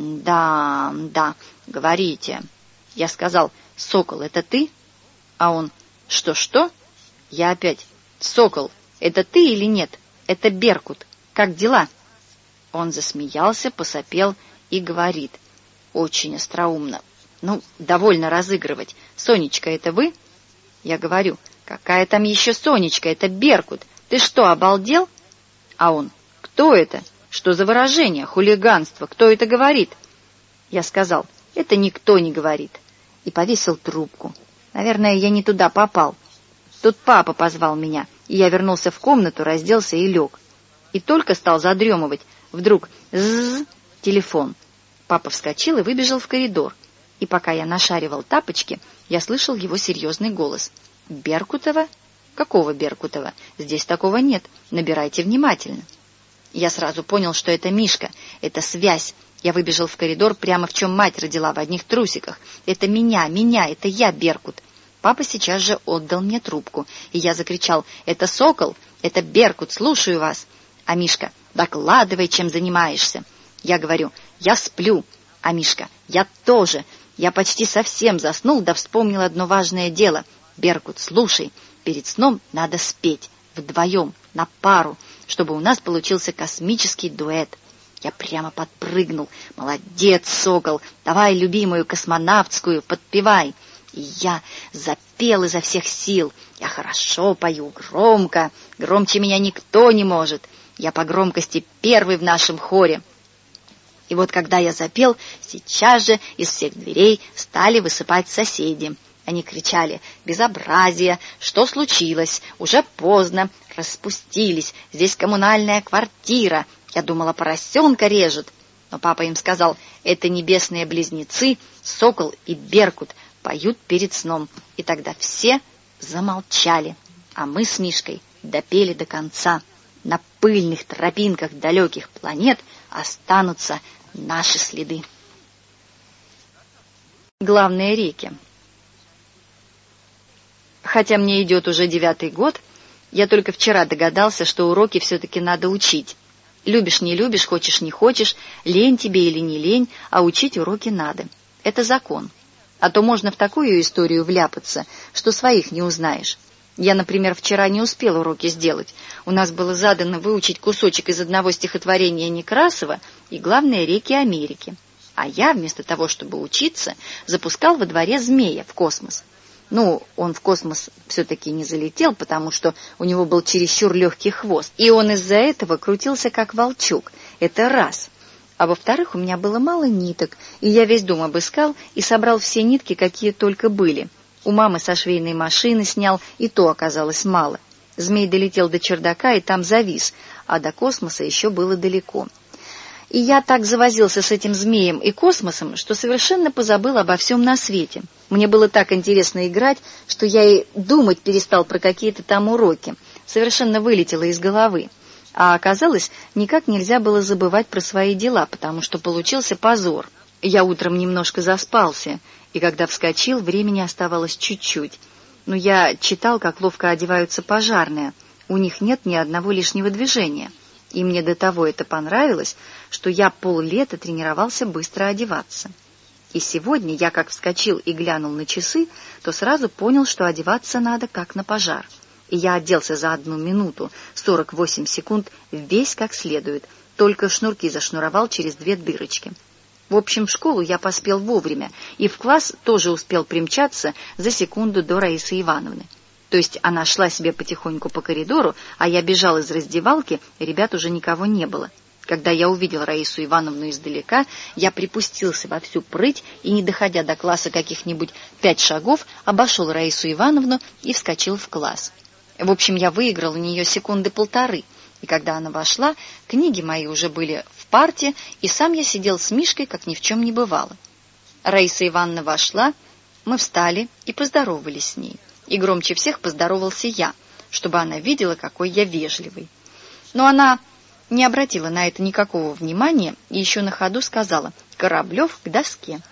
Speaker 1: «Да, да, говорите». Я сказал: «Сокол, это ты?» А он: «Что-что?» Я опять: «Сокол, это ты или нет? Это Беркут. Как дела?» Он засмеялся, посопел и говорит очень остроумно: «Ну, довольно разыгрывать. Сонечка, это вы?» Я говорю: «Какая там еще Сонечка? Это Беркут. Ты что, обалдел?» А он: «Кто это? Что за выражение? Хулиганство. Кто это говорит?» Я сказал: «Это никто не говорит». И повесил трубку. Наверное, я не туда попал. Тут папа позвал меня, и я вернулся в комнату, разделся и лег. И только стал задремывать, вдруг ззз, телефон. Папа вскочил и выбежал в коридор. И пока я нашаривал тапочки, я слышал его серьезный голос: «Беркутова? Какого Беркутова? Здесь такого нет. Набирайте внимательно». Я сразу понял, что это Мишка, это связь. Я выбежал в коридор прямо в чем мать родила, в одних трусиках. Это меня, это я, Беркут. Папа сейчас же отдал мне трубку, и я закричал: «Это Сокол, это Беркут, слушаю вас». А Мишка: «Докладывай, чем занимаешься». Я говорю: «Я сплю». А Мишка: «Я тоже. Я почти совсем заснул, да вспомнил одно важное дело. Беркут, слушай, перед сном надо спеть, вдвоем, на пару, чтобы у нас получился космический дуэт». Я прямо подпрыгнул. «Молодец, Сокол, давай любимую космонавтскую, подпевай». И я запел изо всех сил. Я хорошо пою, громко, громче меня никто не может. Я по громкости первый в нашем хоре. И вот когда я запел, сейчас же из всех дверей стали высыпать соседи. Они кричали: «Безобразие! Что случилось? Уже поздно! Распустились! Здесь коммунальная квартира!» Я думала, поросенка режут. Но папа им сказал: «Это небесные близнецы, Сокол и Беркут, поют перед сном». И тогда все замолчали, а мы с Мишкой допели до конца. На пыльных тропинках далеких планет останутся наши следы. Главные реки. Хотя мне идет уже 9-й год, Я только вчера догадался, что уроки все-таки надо учить. Любишь, не любишь, хочешь, не хочешь, лень тебе или не лень, а учить уроки надо. Это закон. А то можно в такую историю вляпаться, что своих не узнаешь. Я, например, вчера не успел уроки сделать. У нас было задано выучить кусочек из одного стихотворения Некрасова и, главное, реки Америки. А я, вместо того, чтобы учиться, запускал во дворе змея в космос. Ну, он в космос все-таки не залетел, потому что у него был чересчур легкий хвост, и он из-за этого крутился как волчок. Это раз. А во-вторых, у меня было мало ниток, и я весь дом обыскал и собрал все нитки, какие только были. У мамы со швейной машины снял, и то оказалось мало. Змей долетел до чердака и там завис, а до космоса еще было далеко. И я так завозился с этим змеем и космосом, что совершенно позабыл обо всем на свете. Мне было так интересно играть, что я и думать перестал про какие-то там уроки. Совершенно вылетело из головы. А оказалось, никак нельзя было забывать про свои дела, потому что получился позор. Я утром немножко заспался, и когда вскочил, времени оставалось чуть-чуть. Но я читал, как ловко одеваются пожарные. У них нет ни одного лишнего движения. И мне до того это понравилось, что я поллета тренировался быстро одеваться. И сегодня я, как вскочил и глянул на часы, то сразу понял, что одеваться надо, как на пожар. И я оделся за 1 минуту 48 секунд весь как следует, только шнурки зашнуровал через 2 дырочки. В общем, в школу я поспел вовремя, и в класс тоже успел примчаться за секунду до Раисы Ивановны. То есть она шла себе потихоньку по коридору, а я бежал из раздевалки, и ребят уже никого не было. Когда я увидел Раису Ивановну издалека, я припустился во всю прыть и, не доходя до класса каких-нибудь 5 шагов, обошел Раису Ивановну и вскочил в класс. В общем, я выиграл у нее 1-1.5 секунды, и когда она вошла, книги мои уже были в парте, и сам я сидел с Мишкой, как ни в чем не бывало. Раиса Ивановна вошла, мы встали и поздоровались с ней. И громче всех поздоровался я, чтобы она видела, какой я вежливый. Но она не обратила на это никакого внимания и еще на ходу сказала: «Кораблев к доске».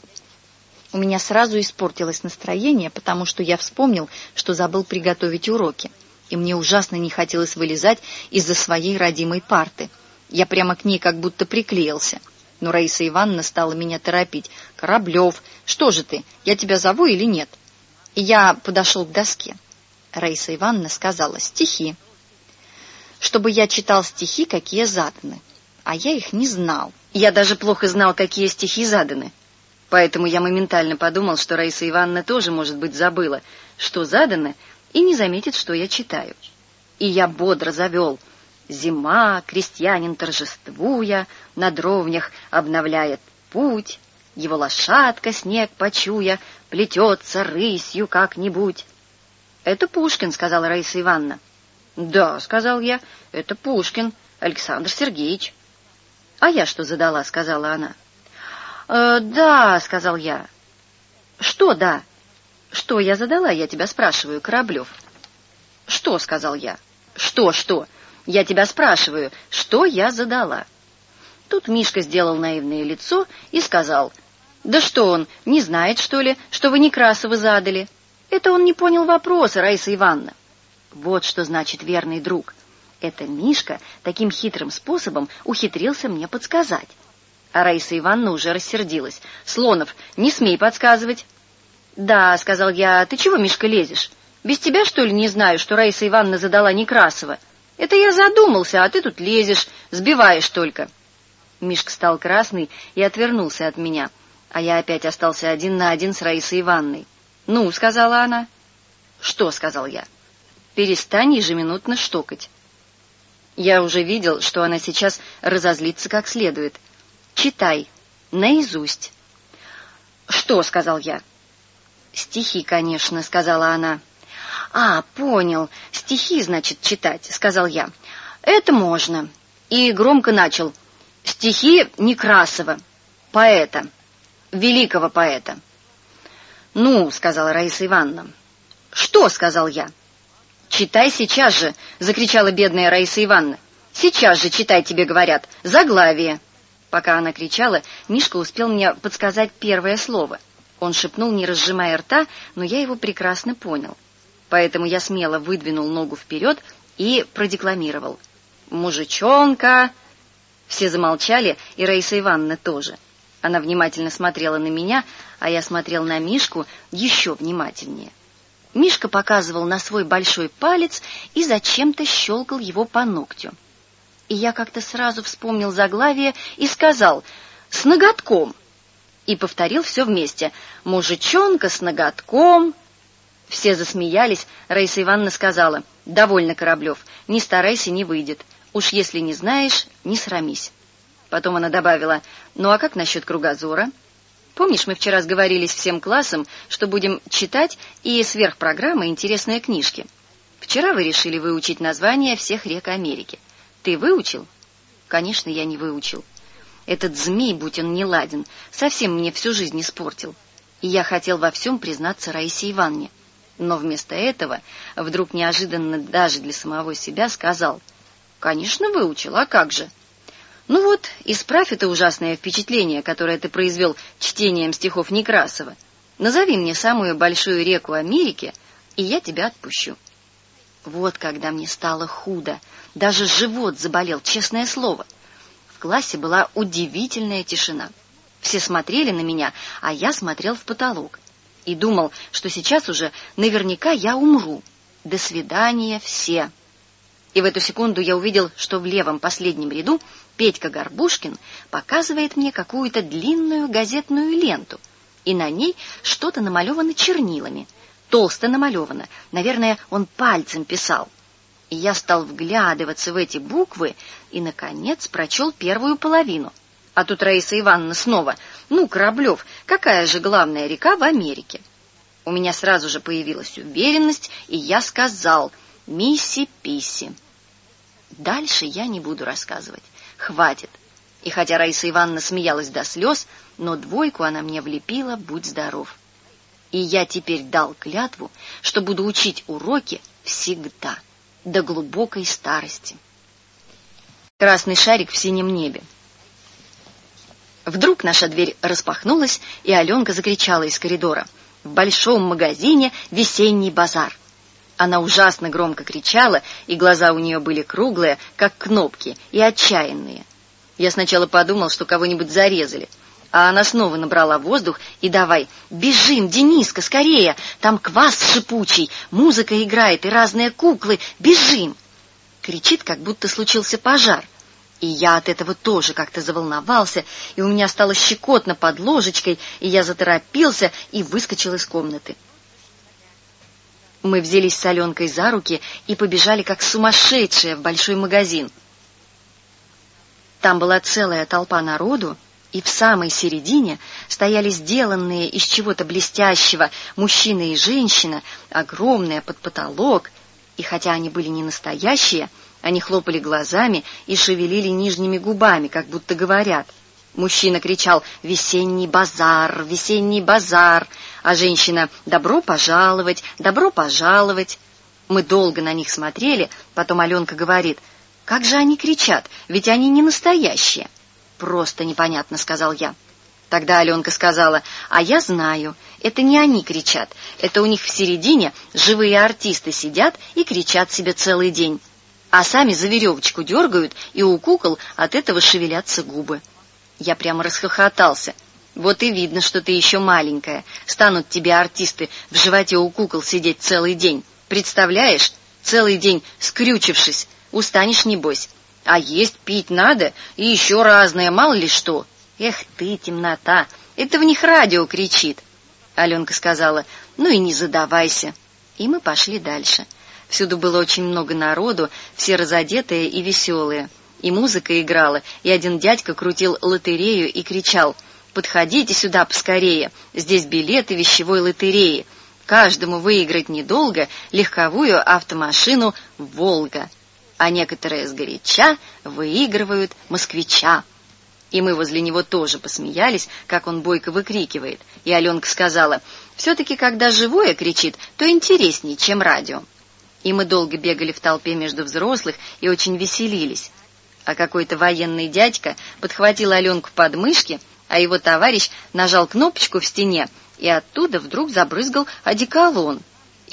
Speaker 1: У меня сразу испортилось настроение, потому что я вспомнил, что забыл приготовить уроки, и мне ужасно не хотелось вылезать из-за своей родимой парты. Я прямо к ней как будто приклеился. Но Раиса Ивановна стала меня торопить. «Кораблев, что же ты, я тебя зову или нет?» И я подошел к доске. Раиса Ивановна сказала: «Стихи». Чтобы я читал стихи, какие заданы. А я их не знал. Я даже плохо знал, какие стихи заданы. Поэтому я моментально подумал, что Раиса Ивановна тоже, может быть, забыла, что задано, и не заметит, что я читаю. И я бодро завел: «Зима, крестьянин торжествуя, на дровнях обновляет путь. Его лошадка, снег почуя, плетется рысью как-нибудь». «Это Пушкин», — сказала Раиса Ивановна. «Да», — сказал я, — «это Пушкин, Александр Сергеевич». «А я что задала?» — сказала она. «Да», — сказал я. «Что да?» «Что я задала, я тебя спрашиваю, Кораблев?» «Что?» — сказал я. «Что? Я тебя спрашиваю, что я задала?» Тут Мишка сделал наивное лицо и сказал: «Да что он, не знает, что ли, что вы Некрасова задали?» Это он не понял вопроса, Раиса Ивановна. Вот что значит верный друг. Это Мишка таким хитрым способом ухитрился мне подсказать. А Раиса Ивановна уже рассердилась. «Слонов, не смей подсказывать». «Да», — сказал я, — «ты чего, Мишка, лезешь? Без тебя, что ли, не знаю, что Раиса Ивановна задала Некрасова? Это я задумался, а ты тут лезешь, сбиваешь только». Мишка стал красный и отвернулся от меня, а я опять остался 1 на 1 с Раисой Ивановной. «Ну», — сказала она. «Что?» — сказал я. «Перестань ежеминутно штокать». Я уже видел, что она сейчас разозлится как следует. «Читай, наизусть». «Что?» — сказал я. «Стихи, конечно», — сказала она. «А, понял, стихи, значит, читать», — сказал я. «Это можно». И громко начал: «Стихи Некрасова, поэта, великого поэта». «Ну», — сказала Раиса Ивановна. «Что?» — сказал я. «Читай сейчас же!» — закричала бедная Раиса Ивановна. «Сейчас же читай, тебе говорят! Заглавие!» Пока она кричала, Мишка успел мне подсказать первое слово. Он шепнул, не разжимая рта, но я его прекрасно понял. Поэтому я смело выдвинул ногу вперед и продекламировал: «Мужичонка!» Все замолчали, и Раиса Ивановна тоже. Она внимательно смотрела на меня, а я смотрел на Мишку еще внимательнее. Мишка показывал на свой большой палец и зачем-то щелкал его по ногтю. И я как-то сразу вспомнил заглавие и сказал: «С ноготком!» И повторил все вместе: «Мужичонка с ноготком!» Все засмеялись. Раиса Ивановна сказала: «Довольно, Кораблев, не старайся, не выйдет. Уж если не знаешь, не срамись». Потом она добавила: «Ну а как насчет кругозора? Помнишь, мы вчера сговорились всем классом, что будем читать и сверх программы интересные книжки? Вчера вы решили выучить названия всех рек Америки. Ты выучил?» «Конечно, я не выучил. Этот змей, будь он неладен, совсем мне всю жизнь испортил. И я хотел во всем признаться Раисе Ивановне. Но вместо этого вдруг неожиданно даже для самого себя сказал: «Конечно, выучил, а как же? Ну вот, исправь это ужасное впечатление, которое ты произвел чтением стихов Некрасова. Назови мне самую большую реку Америки, и я тебя отпущу». Вот когда мне стало худо, даже живот заболел, честное слово. В классе была удивительная тишина. Все смотрели на меня, а я смотрел в потолок. И думал, что сейчас уже наверняка я умру. До свидания, все. И в эту секунду я увидел, что в левом последнем ряду Петька Горбушкин показывает мне какую-то длинную газетную ленту, и на ней что-то намалевано чернилами. Толсто намалевано. Наверное, он пальцем писал. И я стал вглядываться в эти буквы и, наконец, прочел первую половину. А тут Раиса Ивановна снова: «Ну, Кораблев, какая же главная река в Америке?» У меня сразу же появилась уверенность, и я сказал: «Миссиписи». Дальше я не буду рассказывать. Хватит. И хотя Раиса Ивановна смеялась до слез, но двойку она мне влепила, будь здоров. И я теперь дал клятву, что буду учить уроки всегда, до глубокой старости. Красный шарик в синем небе. Вдруг наша дверь распахнулась, и Аленка закричала из коридора: «В большом магазине весенний базар!» Она ужасно громко кричала, и глаза у нее были круглые, как кнопки, и отчаянные. Я сначала подумал, что кого-нибудь зарезали, а она снова набрала воздух и давай: «Бежим, Дениска, скорее! Там квас шипучий, музыка играет и разные куклы! Бежим!» Кричит, как будто случился пожар. И я от этого тоже как-то заволновался, и у меня стало щекотно под ложечкой, и я заторопился и выскочил из комнаты. Мы взялись с Аленкой за руки и побежали, как сумасшедшие, в большой магазин. Там была целая толпа народу, и в самой середине стояли сделанные из чего-то блестящего мужчина и женщина, огромные, под потолок, и хотя они были не настоящие, они хлопали глазами и шевелили нижними губами, как будто говорят. Мужчина кричал: «Весенний базар! Весенний базар!», а женщина: «Добро пожаловать! Добро пожаловать!». Мы долго на них смотрели, потом Аленка говорит: «Как же они кричат, ведь они не настоящие!» «Просто непонятно», — сказал я. Тогда Аленка сказала: «А я знаю, это не они кричат, это у них в середине живые артисты сидят и кричат себе целый день, а сами за веревочку дергают, и у кукол от этого шевелятся губы». Я прямо расхохотался. «Вот и видно, что ты еще маленькая. Станут тебе артисты в животе у кукол сидеть целый день. Представляешь, целый день скрючившись, устанешь небось. А есть, пить надо, и еще разное, мало ли что». «Эх ты, темнота, это в них радио кричит». Аленка сказала: «Ну и не задавайся». И мы пошли дальше. Всюду было очень много народу, все разодетые и веселые. И музыка играла, и один дядька крутил лотерею и кричал: «Подходите сюда поскорее, здесь билеты вещевой лотереи. Каждому выиграть недолго легковую автомашину «Волга». А некоторые сгоряча выигрывают москвича». И мы возле него тоже посмеялись, как он бойко выкрикивает. И Аленка сказала: «Все-таки, когда живое кричит, то интереснее, чем радио». И мы долго бегали в толпе между взрослых и очень веселились. А какой-то военный дядька подхватил Аленку под мышки, а его товарищ нажал кнопочку в стене, и оттуда вдруг забрызгал одеколон.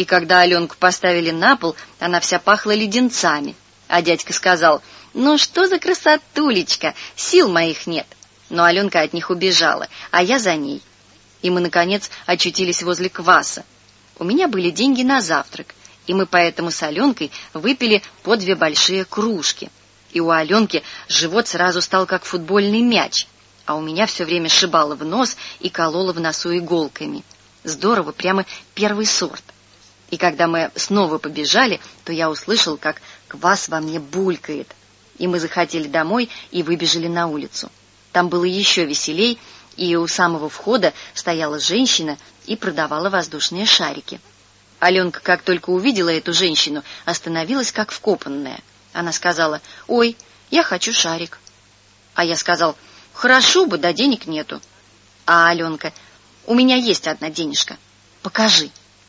Speaker 1: И когда Аленку поставили на пол, она вся пахла леденцами. А дядька сказал: «Ну что за красотулечка, сил моих нет». Но Аленка от них убежала, а я за ней. И мы, наконец, очутились возле кваса. У меня были деньги на завтрак, и мы поэтому с Аленкой выпили по 2 большие кружки. И у Аленки живот сразу стал как футбольный мяч, а у меня все время шибало в нос и кололо в носу иголками. Здорово, прямо первый сорт. И когда мы снова побежали, то я услышал, как квас во мне булькает. И мы захотели домой и выбежали на улицу. Там было еще веселей, и у самого входа стояла женщина и продавала воздушные шарики. Аленка, как только увидела эту женщину, остановилась как вкопанная. Она сказала: «Ой, я хочу шарик». А я сказал: «Хорошо бы, да денег нету». А Аленка: «У меня есть одна денежка. Покажи».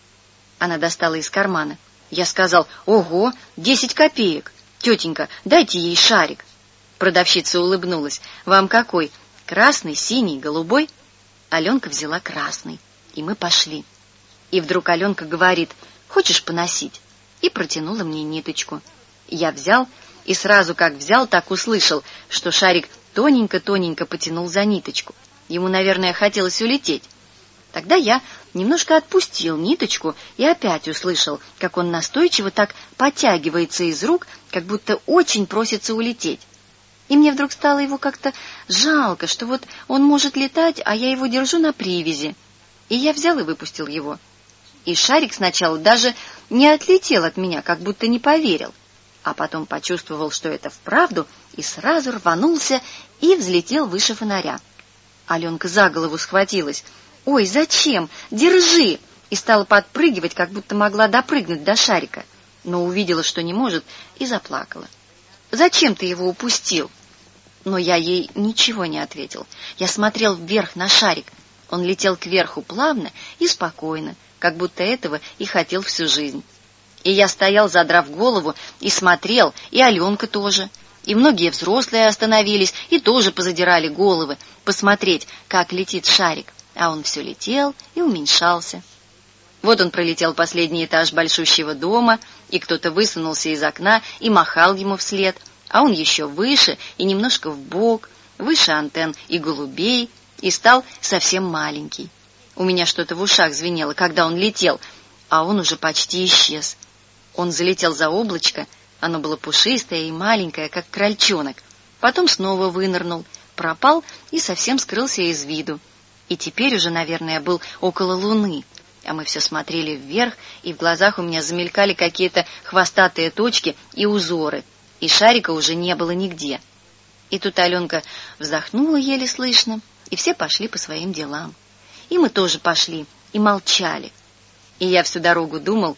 Speaker 1: Она достала из кармана. Я сказал: «Ого, 10 копеек. Тетенька, дайте ей шарик». Продавщица улыбнулась. «Вам какой? Красный, синий, голубой?» Аленка взяла красный, и мы пошли. И вдруг Аленка говорит: «Хочешь поносить?» И протянула мне ниточку. Я взял, и сразу как взял, так услышал, что шарик тоненько-тоненько потянул за ниточку. Ему, наверное, хотелось улететь. Тогда я немножко отпустил ниточку и опять услышал, как он настойчиво так потягивается из рук, как будто очень просится улететь. И мне вдруг стало его как-то жалко, что вот он может летать, а я его держу на привязи. И я взял и выпустил его. И шарик сначала даже не отлетел от меня, как будто не поверил, а потом почувствовал, что это вправду, и сразу рванулся и взлетел выше фонаря. Аленка за голову схватилась. «Ой, зачем? Держи!» И стала подпрыгивать, как будто могла допрыгнуть до шарика, но увидела, что не может, и заплакала. «Зачем ты его упустил?» Но я ей ничего не ответил. Я смотрел вверх на шарик. Он летел кверху плавно и спокойно, как будто этого и хотел всю жизнь. И я стоял, задрав голову, и смотрел, и Аленка тоже. И многие взрослые остановились и тоже позадирали головы, посмотреть, как летит шарик. А он все летел и уменьшался. Вот он пролетел последний этаж большущего дома, и кто-то высунулся из окна и махал ему вслед, а он еще выше и немножко вбок, выше антенн и голубей, и стал совсем маленький. У меня что-то в ушах звенело, когда он летел, а он уже почти исчез. Он залетел за облачко, оно было пушистое и маленькое, как крольчонок. Потом снова вынырнул, пропал и совсем скрылся из виду. И теперь уже, наверное, был около Луны. А мы все смотрели вверх, и в глазах у меня замелькали какие-то хвостатые точки и узоры, и шарика уже не было нигде. И тут Аленка вздохнула еле слышно, и все пошли по своим делам. И мы тоже пошли, и молчали. И я всю дорогу думал,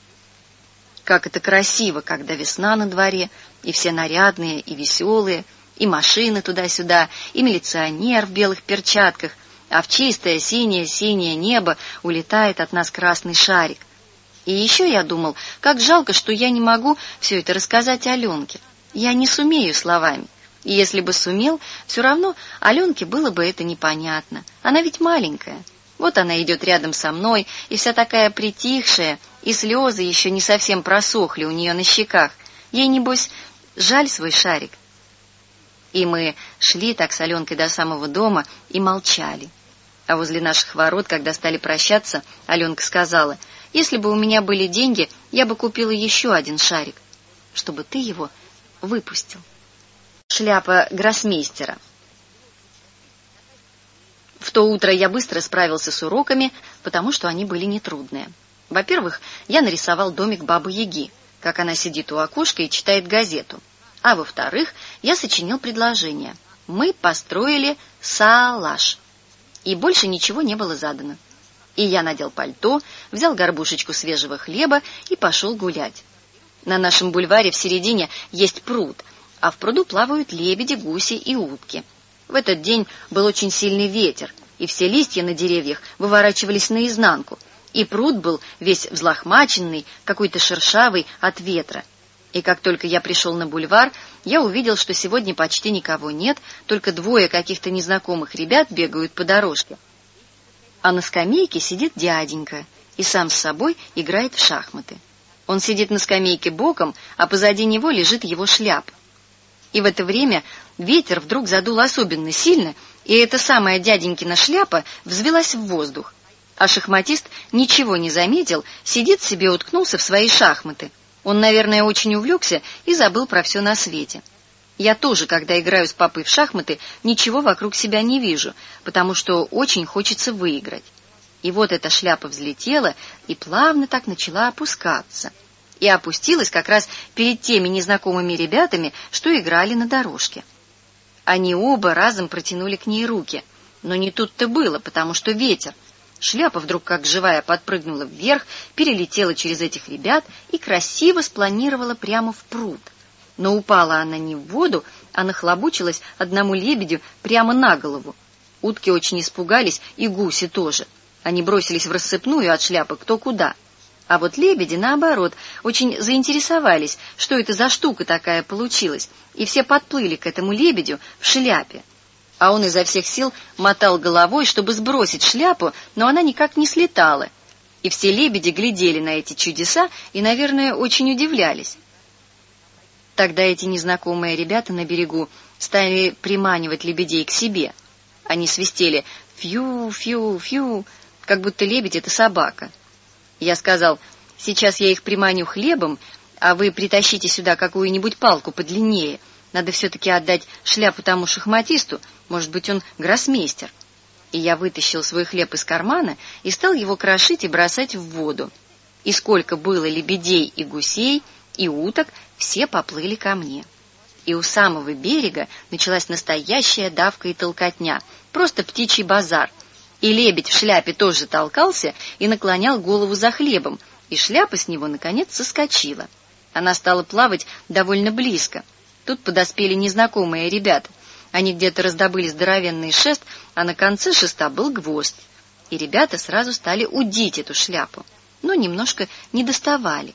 Speaker 1: как это красиво, когда весна на дворе, и все нарядные и веселые, и машины туда-сюда, и милиционер в белых перчатках, а в чистое синее-синее небо улетает от нас красный шарик. И еще я думал, как жалко, что я не могу все это рассказать Аленке. Я не сумею словами. И если бы сумел, все равно Аленке было бы это непонятно. Она ведь маленькая. Вот она идет рядом со мной, и вся такая притихшая, и слезы еще не совсем просохли у нее на щеках. Ей, небось, жаль свой шарик. И мы шли так с Аленкой до самого дома и молчали. А возле наших ворот, когда стали прощаться, Аленка сказала: «Если бы у меня были деньги, я бы купила еще один шарик, чтобы ты его выпустил». Шляпа гроссмейстера. В то утро я быстро справился с уроками, потому что они были нетрудные. Во-первых, я нарисовал домик Бабы-Яги, как она сидит у окошка и читает газету. А во-вторых, я сочинил предложение. Мы построили шалаш. И больше ничего не было задано. И я надел пальто, взял горбушечку свежего хлеба и пошел гулять. На нашем бульваре в середине есть пруд, а в пруду плавают лебеди, гуси и утки. В этот день был очень сильный ветер, и все листья на деревьях выворачивались наизнанку, и пруд был весь взлохмаченный, какой-то шершавый от ветра. И как только я пришел на бульвар, я увидел, что сегодня почти никого нет, только двое каких-то незнакомых ребят бегают по дорожке. А на скамейке сидит дяденька, и сам с собой играет в шахматы. Он сидит на скамейке боком, а позади него лежит его шляпа. И в это время ветер вдруг задул особенно сильно, и эта самая дяденькина шляпа взвелась в воздух. А шахматист ничего не заметил, сидит себе, уткнулся в свои шахматы. Он, наверное, очень увлекся и забыл про все на свете. Я тоже, когда играю с папой в шахматы, ничего вокруг себя не вижу, потому что очень хочется выиграть. И вот эта шляпа взлетела и плавно так начала опускаться. И опустилась как раз перед теми незнакомыми ребятами, что играли на дорожке. Они оба разом протянули к ней руки, но не тут-то было, потому что ветер. Шляпа вдруг, как живая, подпрыгнула вверх, перелетела через этих ребят и красиво спланировала прямо в пруд. Но упала она не в воду, а нахлобучилась одному лебедю прямо на голову. Утки очень испугались, и гуси тоже. Они бросились в рассыпную от шляпы кто куда. А вот лебеди, наоборот, очень заинтересовались, что это за штука такая получилась, и все подплыли к этому лебедю в шляпе. А он изо всех сил мотал головой, чтобы сбросить шляпу, но она никак не слетала. И все лебеди глядели на эти чудеса и, наверное, очень удивлялись. Тогда эти незнакомые ребята на берегу стали приманивать лебедей к себе. Они свистели «фью-фью-фью», как будто лебедь — это собака. Я сказал: «Сейчас я их приманю хлебом, а вы притащите сюда какую-нибудь палку подлиннее. Надо все-таки отдать шляпу тому шахматисту, может быть, он гроссмейстер». И я вытащил свой хлеб из кармана и стал его крошить и бросать в воду. И сколько было лебедей и гусей, и уток, все поплыли ко мне. И у самого берега началась настоящая давка и толкотня, просто птичий базар. И лебедь в шляпе тоже толкался и наклонял голову за хлебом, и шляпа с него, наконец, соскочила. Она стала плавать довольно близко. Тут подоспели незнакомые ребята. Они где-то раздобыли здоровенный шест, а на конце шеста был гвоздь. И ребята сразу стали удить эту шляпу, но немножко не доставали.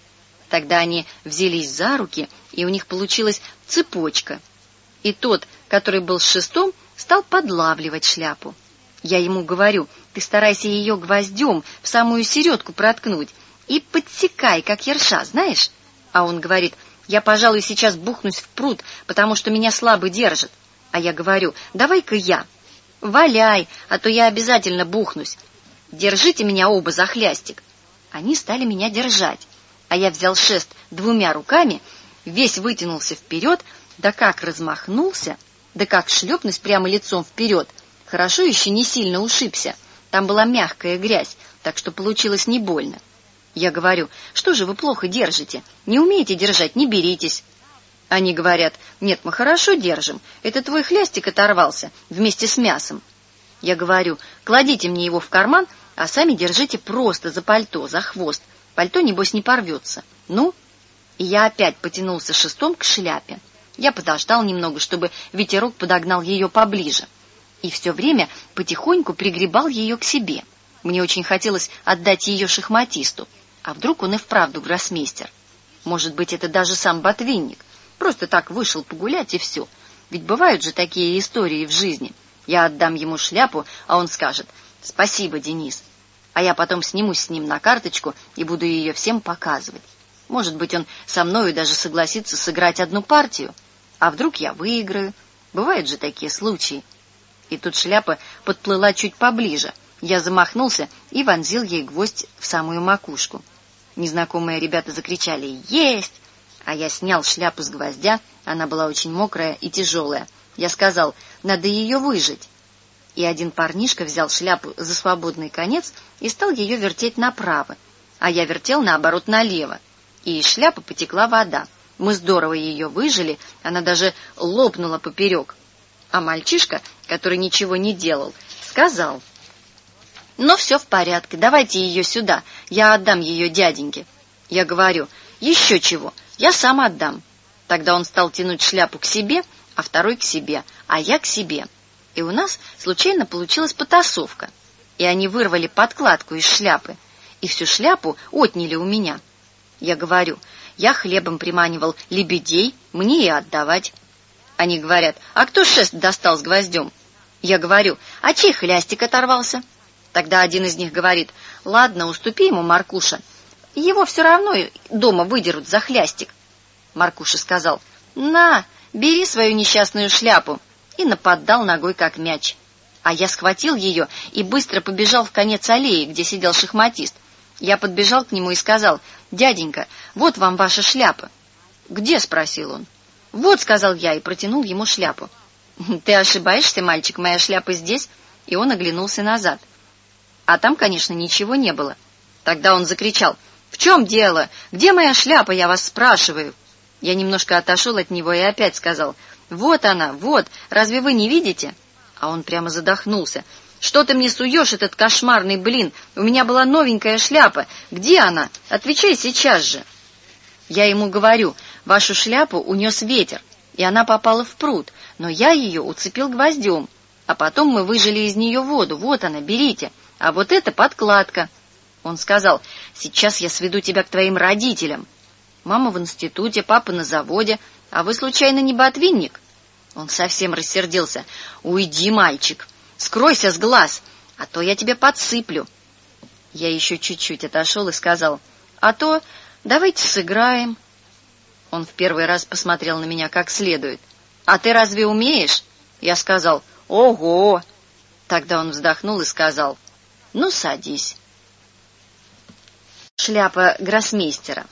Speaker 1: Тогда они взялись за руки, и у них получилась цепочка. И тот, который был с шестом, стал подлавливать шляпу. Я ему говорю: «Ты старайся ее гвоздем в самую середку проткнуть и подсекай, как ерша, знаешь?» А он говорит: «Я, пожалуй, сейчас бухнусь в пруд, потому что меня слабо держит». А я говорю: «Давай-ка я». «Валяй, а то я обязательно бухнусь. Держите меня оба за хлястик». Они стали меня держать, а я взял шест двумя руками, весь вытянулся вперед, да как размахнулся, да как шлепнусь прямо лицом вперед. Хорошо еще не сильно ушибся. Там была мягкая грязь, так что получилось не больно. Я говорю: «Что же вы плохо держите? Не умеете держать, не беритесь». Они говорят: «Нет, мы хорошо держим. Это твой хлястик оторвался вместе с мясом». Я говорю: «Кладите мне его в карман, а сами держите просто за пальто, за хвост. Пальто, небось, не порвется». Ну, и я опять потянулся шестом к шляпе. Я подождал немного, чтобы ветерок подогнал ее поближе. И все время потихоньку пригребал ее к себе. Мне очень хотелось отдать ее шахматисту. А вдруг он и вправду гроссмейстер? Может быть, это даже сам Ботвинник. Просто так вышел погулять и все. Ведь бывают же такие истории в жизни. Я отдам ему шляпу, а он скажет: «Спасибо, Денис». А я потом снимусь с ним на карточку и буду ее всем показывать. Может быть, он со мною даже согласится сыграть одну партию. А вдруг я выиграю? Бывают же такие случаи. И тут шляпа подплыла чуть поближе. Я замахнулся и вонзил ей гвоздь в самую макушку. Незнакомые ребята закричали «Есть!», а я снял шляпу с гвоздя, она была очень мокрая и тяжелая. Я сказал: «Надо ее выжать». И один парнишка взял шляпу за свободный конец и стал ее вертеть направо, а я вертел, наоборот, налево. И из шляпы потекла вода. Мы здорово ее выжали, она даже лопнула поперек. А мальчишка, который ничего не делал, сказал: «Ну, все в порядке, давайте ее сюда, я отдам ее дяденьке». Я говорю: «Еще чего, я сам отдам». Тогда он стал тянуть шляпу к себе, а второй к себе, а я к себе. И у нас случайно получилась потасовка. И они вырвали подкладку из шляпы, и всю шляпу отняли у меня. Я говорю: «Я хлебом приманивал лебедей, мне и отдавать». Они говорят: «А кто шест достал с гвоздем?» Я говорю: «А чей хлястик оторвался?» Тогда один из них говорит: «Ладно, уступи ему, Маркуша. Его все равно дома выдерут за хлястик». Маркуша сказал: «На, бери свою несчастную шляпу», и нападал ногой, как мяч. А я схватил ее и быстро побежал в конец аллеи, где сидел шахматист. Я подбежал к нему и сказал: «Дяденька, вот вам ваша шляпа». «Где?» — спросил он. «Вот», — сказал я и протянул ему шляпу. «Ты ошибаешься, мальчик, моя шляпа здесь». И он оглянулся назад. А там, конечно, ничего не было. Тогда он закричал: «В чем дело? Где моя шляпа, я вас спрашиваю?» Я немножко отошел от него и опять сказал: «Вот она, вот, разве вы не видите?» А он прямо задохнулся. «Что ты мне суешь, этот кошмарный блин? У меня была новенькая шляпа. Где она? Отвечай сейчас же!» Я ему говорю: «Вашу шляпу унес ветер, и она попала в пруд, но я ее уцепил гвоздем, а потом мы выжали из нее воду. Вот она, берите, а вот это подкладка». Он сказал: «Сейчас я сведу тебя к твоим родителям. Мама в институте, папа на заводе, а вы, случайно, не ботвинник?» Он совсем рассердился. «Уйди, мальчик, скройся с глаз, а то я тебе подсыплю». Я еще чуть-чуть отошел и сказал: «А то давайте сыграем». Он в первый раз посмотрел на меня как следует. «А ты разве умеешь?» Я сказал: «Ого!» Тогда он вздохнул и сказал: «Ну, садись». Шляпа гроссмейстера.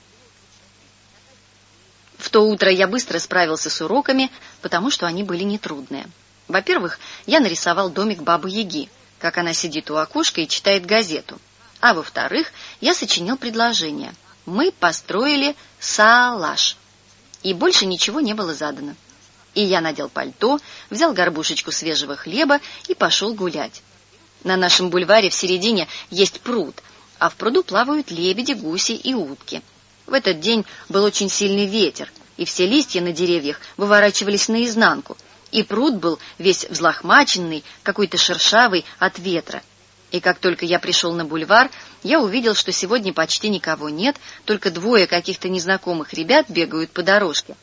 Speaker 1: В то утро я быстро справился с уроками, потому что они были нетрудные. Во-первых, я нарисовал домик Бабы-Яги, как она сидит у окошка и читает газету. А во-вторых, я сочинил предложение. Мы построили шалаш. И больше ничего не было задано. И я надел пальто, взял горбушечку свежего хлеба и пошел гулять. На нашем бульваре в середине есть пруд, а в пруду плавают лебеди, гуси и утки. В этот день был очень сильный ветер, и все листья на деревьях выворачивались наизнанку, и пруд был весь взлохмаченный, какой-то шершавый от ветра. И как только я пришел на бульвар, я увидел, что сегодня почти никого нет, только двое каких-то незнакомых ребят бегают по дорожке.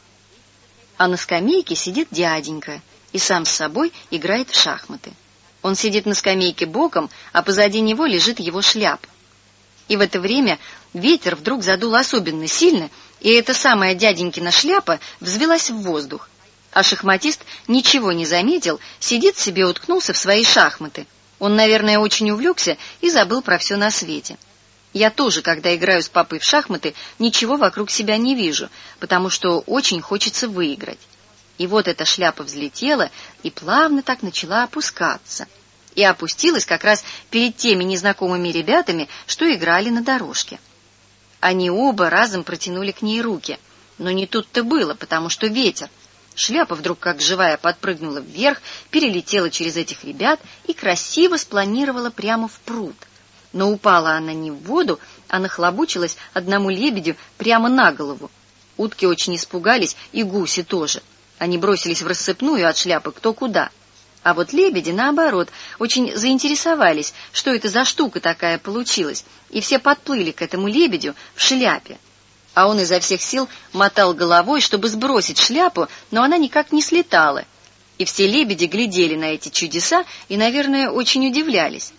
Speaker 1: А на скамейке сидит дяденька и сам с собой играет в шахматы. Он сидит на скамейке боком, а позади него лежит его шляпа. И в это время ветер вдруг задул особенно сильно, и эта самая дяденькина шляпа взвелась в воздух. А шахматист ничего не заметил, сидит себе, уткнулся в свои шахматы. Он, наверное, очень увлекся и забыл про все на свете. Я тоже, когда играю с папой в шахматы, ничего вокруг себя не вижу, потому что очень хочется выиграть. И вот эта шляпа взлетела и плавно так начала опускаться. И опустилась как раз перед теми незнакомыми ребятами, что играли на дорожке. Они оба разом протянули к ней руки, но не тут-то было, потому что ветер. Шляпа вдруг, как живая, подпрыгнула вверх, перелетела через этих ребят и красиво спланировала прямо в пруд. Но упала она не в воду, а нахлобучилась одному лебедю прямо на голову. Утки очень испугались, и гуси тоже. Они бросились в рассыпную от шляпы кто куда. А вот лебеди, наоборот, очень заинтересовались, что это за штука такая получилась, и все подплыли к этому лебедю в шляпе. А он изо всех сил мотал головой, чтобы сбросить шляпу, но она никак не слетала. И все лебеди глядели на эти чудеса и, наверное, очень удивлялись.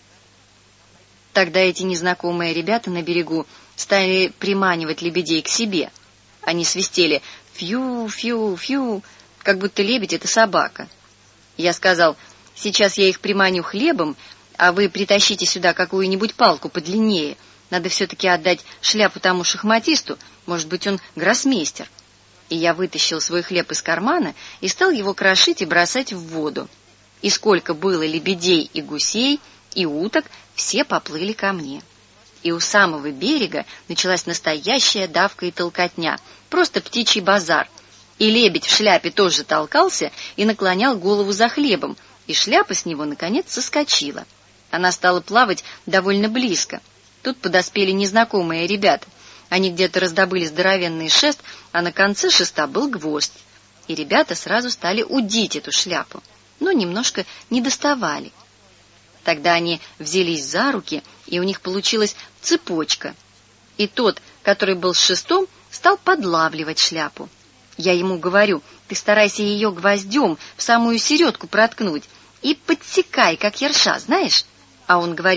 Speaker 1: Тогда эти незнакомые ребята на берегу стали приманивать лебедей к себе. Они свистели «фью-фью-фью», как будто лебедь — это собака. Я сказал: «Сейчас я их приманю хлебом, а вы притащите сюда какую-нибудь палку подлиннее. Надо все-таки отдать шляпу тому шахматисту, может быть, он гроссмейстер». И я вытащил свой хлеб из кармана и стал его крошить и бросать в воду. И сколько было лебедей и гусей, и уток, все поплыли ко мне. И у самого берега началась настоящая давка и толкотня, просто птичий базар. И лебедь в шляпе тоже толкался и наклонял голову за хлебом, и шляпа с него, наконец, соскочила. Она стала плавать довольно близко. Тут подоспели незнакомые ребята. Они где-то раздобыли здоровенный шест, а на конце шеста был гвоздь. И ребята сразу стали удить эту шляпу, но немножко не доставали. Тогда они взялись за руки, и у них получилась цепочка. И тот, который был с шестом, стал подлавливать шляпу. Я ему говорю: «Ты старайся ее гвоздем в самую середку проткнуть и подсекай, как ерша, знаешь?» А он говорит: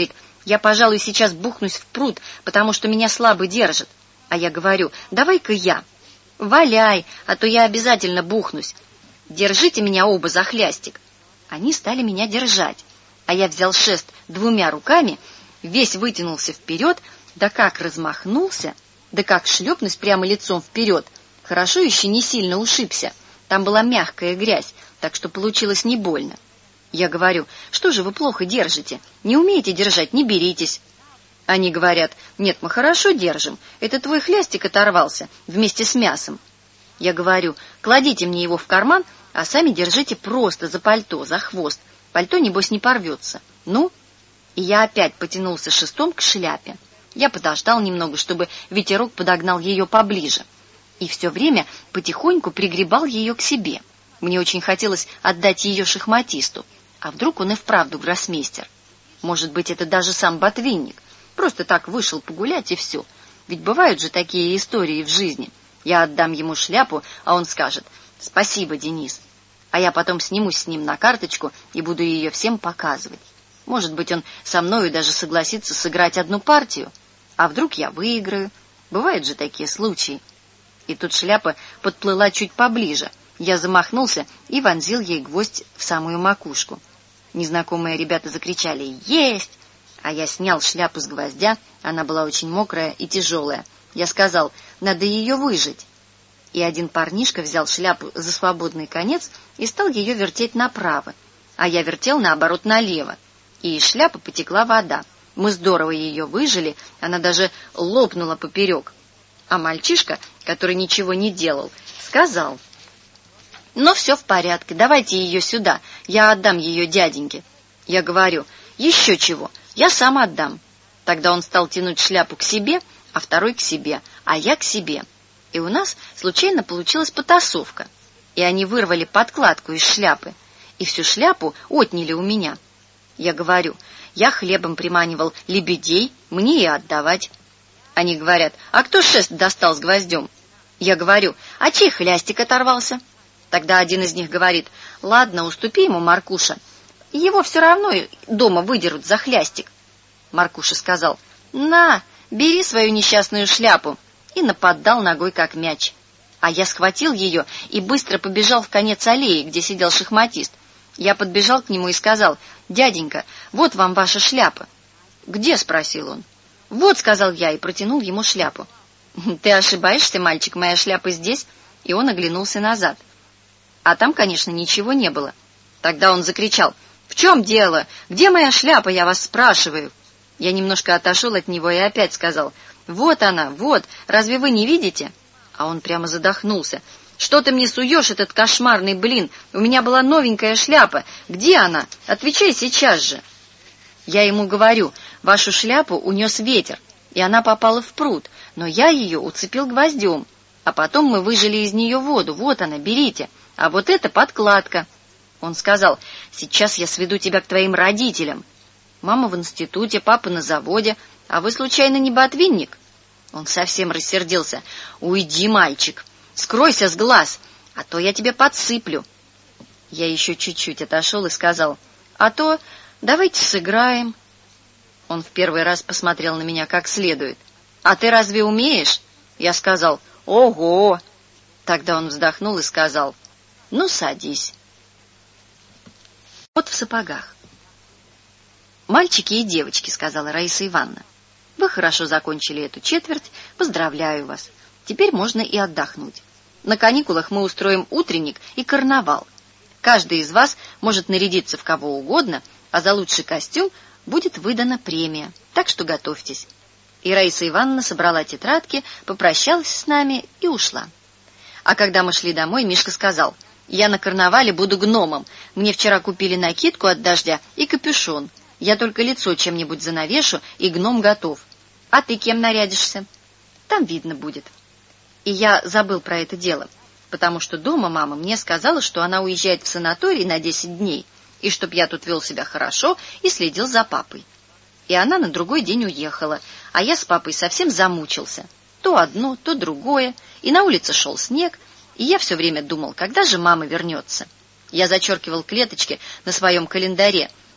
Speaker 1: Я, пожалуй, сейчас бухнусь в пруд, потому что меня слабо держит. А я говорю: давай-ка я. Валяй, а то я обязательно бухнусь. Держите меня оба за хлястик. Они стали меня держать, а я взял шест двумя руками, весь вытянулся вперед, да как размахнулся, да как шлепнусь прямо лицом вперед. Хорошо еще не сильно ушибся. Там была мягкая грязь, так что получилось не больно. Я говорю: что же вы плохо держите? Не умеете держать, не беритесь. Они говорят: нет, мы хорошо держим. Это твой хлястик оторвался вместе с мясом. Я говорю: кладите мне его в карман, а сами держите просто за пальто, за хвост. Пальто, небось, не порвется. Ну? И я опять потянулся шестом к шляпе. Я подождал немного, чтобы ветерок подогнал ее поближе. И все время потихоньку пригребал ее к себе. Мне очень хотелось отдать ее шахматисту. А вдруг он и вправду гроссмейстер? Может быть, это даже сам Ботвинник. Просто так вышел погулять и все. Ведь бывают же такие истории в жизни. Я отдам ему шляпу, а он скажет: спасибо, Денис. А я потом снимусь с ним на карточку и буду ее всем показывать. Может быть, он со мною даже согласится сыграть одну партию. А вдруг я выиграю? Бывают же такие случаи. И тут шляпа подплыла чуть поближе. Я замахнулся и вонзил ей гвоздь в самую макушку. Незнакомые ребята закричали: «Есть!» А я снял шляпу с гвоздя, она была очень мокрая и тяжелая. Я сказал: надо ее выжать. И один парнишка взял шляпу за свободный конец и стал ее вертеть направо, а я вертел, наоборот, налево. И из шляпы потекла вода. Мы здорово ее выжали, она даже лопнула поперек. А мальчишка, который ничего не делал, сказал: ну, все в порядке, давайте ее сюда, я отдам ее дяденьке. Я говорю: еще чего, я сам отдам. Тогда он стал тянуть шляпу к себе, а второй к себе, а я к себе. И у нас случайно получилась потасовка. И они вырвали подкладку из шляпы, и всю шляпу отняли у меня. Я говорю: я хлебом приманивал лебедей, мне и отдавать. Они говорят: а кто шест достал с гвоздем? Я говорю: а чей хлястик оторвался? Тогда один из них говорит: ладно, уступи ему, Маркуша, его все равно дома выдерут за хлястик. Маркуша сказал: на, бери свою несчастную шляпу, и нападал ногой как мяч. А я схватил ее и быстро побежал в конец аллеи, где сидел шахматист. Я подбежал к нему и сказал: дяденька, вот вам ваша шляпа. Где? — спросил он. Вот, — сказал я и протянул ему шляпу. Ты ошибаешься, мальчик, моя шляпа здесь. И он оглянулся назад. А там, конечно, ничего не было. Тогда он закричал: в чем дело? Где моя шляпа, я вас спрашиваю? Я немножко отошел от него и опять сказал: вот она, вот, разве вы не видите? А он прямо задохнулся. Что ты мне суешь, этот кошмарный блин? У меня была новенькая шляпа. Где она? Отвечай сейчас же. Я ему говорю: вашу шляпу унес ветер, и она попала в пруд, но я ее уцепил гвоздем, а потом мы выжали из нее воду. Вот она, берите. А вот это подкладка. Он сказал: сейчас я сведу тебя к твоим родителям. Мама в институте, папа на заводе, а вы, случайно, не Ботвинник? Он совсем рассердился. Уйди, мальчик, скройся с глаз, а то я тебе подсыплю. Я еще чуть-чуть отошел и сказал: а то давайте сыграем. Он в первый раз посмотрел на меня как следует. А ты разве умеешь? Я сказал: ого. Тогда он вздохнул и сказал: ну, садись. Вот в сапогах. «Мальчики и девочки, — сказала Раиса Ивановна, — вы хорошо закончили эту четверть, поздравляю вас. Теперь можно и отдохнуть. На каникулах мы устроим утренник и карнавал. Каждый из вас может нарядиться в кого угодно, а за лучший костюм будет выдана премия, так что готовьтесь». И Раиса Ивановна собрала тетрадки, попрощалась с нами и ушла. А когда мы шли домой, Мишка сказал: я на карнавале буду гномом. Мне вчера купили накидку от дождя и капюшон. Я только лицо чем-нибудь занавешу, и гном готов. А ты кем нарядишься? Там видно будет. И я забыл про это дело, потому что дома мама мне сказала, что она уезжает в санаторий на 10 дней, и чтоб я тут вел себя хорошо и следил за папой. И она на другой день уехала, а я с папой совсем замучился. То одно, то другое, и на улице шел снег, и я все время думал, когда же мама вернется. Я зачеркивал клеточки на своем календаре,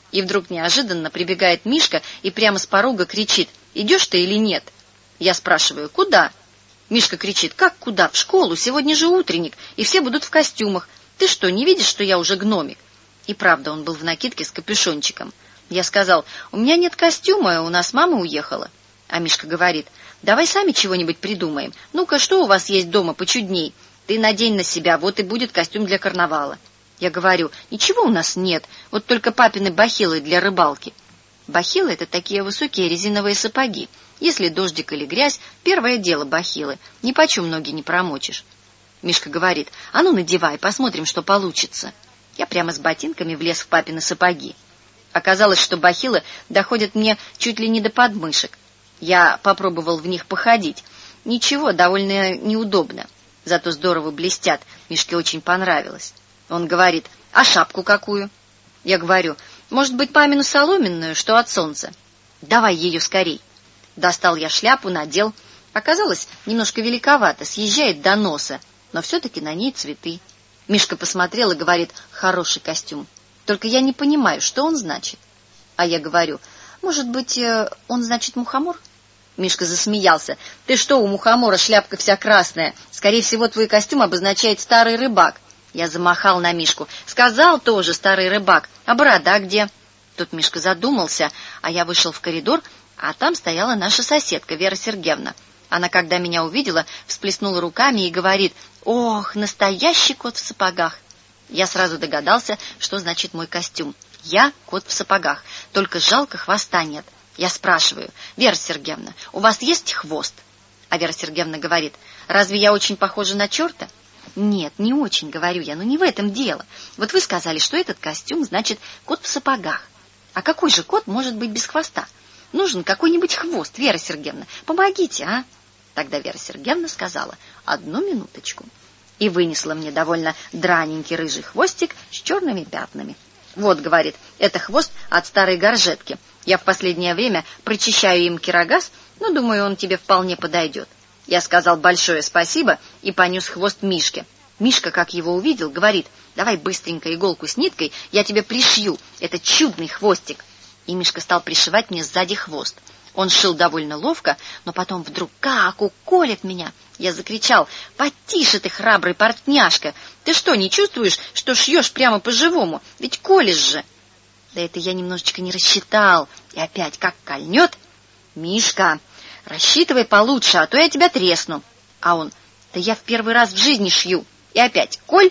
Speaker 1: И вдруг неожиданно прибегает Мишка и прямо с порога кричит: «Идешь ты или нет?» Я спрашиваю: «Куда?» Мишка кричит: «Как куда? В школу, сегодня же утренник, и все будут в костюмах. Ты что, не видишь, что я уже гномик?» И правда, он был в накидке с капюшончиком. Я сказал: «У меня нет костюма, у нас мама уехала». А Мишка говорит: «Давай сами чего-нибудь придумаем. Ну-ка, что у вас есть дома почудней? Ты надень на себя, вот и будет костюм для карнавала». Я говорю: «Ничего у нас нет, вот только папины бахилы для рыбалки». Бахилы — это такие высокие резиновые сапоги. Если дождик или грязь, первое дело бахилы. Нипочем ноги не промочишь. Мишка говорит: «А ну надевай, посмотрим, что получится». Я прямо с ботинками влез в папины сапоги. Оказалось, что бахилы доходят мне чуть ли не до подмышек. Я попробовал в них походить. Ничего, довольно неудобно. Зато здорово блестят. Мишке очень понравилось. Он говорит: «А шапку какую?» Я говорю: «Может быть, мамину соломенную, что от солнца?» «Давай ее скорей». Достал я шляпу, надел. Оказалось, немножко великовато, съезжает до носа, но все-таки на ней цветы. Мишка посмотрел и говорит: «Хороший костюм. Только я не понимаю, что он значит». А я говорю: «Может быть, он значит мухомор?» Мишка засмеялся. «Ты что, у мухомора шляпка вся красная? Скорее всего, твой костюм обозначает старый рыбак». Я замахал на Мишку. «Сказал тоже старый рыбак. А борода где?» Тут Мишка задумался, а я вышел в коридор, а там стояла наша соседка Вера Сергеевна. Она, когда меня увидела, всплеснула руками и говорит: «Ох, настоящий кот в сапогах!» Я сразу догадался, что значит мой костюм. Я кот в сапогах, только жалко, хвоста нет. Я спрашиваю: «Вера Сергеевна, у вас есть хвост?» А Вера Сергеевна говорит: «Разве я очень похожа на черта?» «Нет, не очень, — говорю я, — но не в этом дело. Вот вы сказали, что этот костюм значит кот в сапогах. А какой же кот может быть без хвоста? Нужен какой-нибудь хвост, Вера Сергеевна. Помогите, а?» Тогда Вера Сергеевна сказала: «Одну минуточку». И вынесла мне довольно драненький рыжий хвостик с черными пятнами. «Вот, — говорит, — это хвост от старой горжетки. Я в последнее время прочищаю им кирогаз, но, думаю, он тебе вполне подойдет». Я сказал большое спасибо и понес хвост Мишке. Мишка, как его увидел, говорит: «Давай быстренько иголку с ниткой, я тебе пришью. Это чудный хвостик». И Мишка стал пришивать мне сзади хвост. Он шил довольно ловко, но потом вдруг как уколет меня. Я закричал: «Потише ты, храбрый портняшка! Ты что, не чувствуешь, что шьешь прямо по-живому? Ведь колешь же!» Да это я немножечко не рассчитал. И опять как кольнет. «Мишка, рассчитывай получше, а то я тебя тресну». А он: «Да я в первый раз в жизни шью». И опять коль.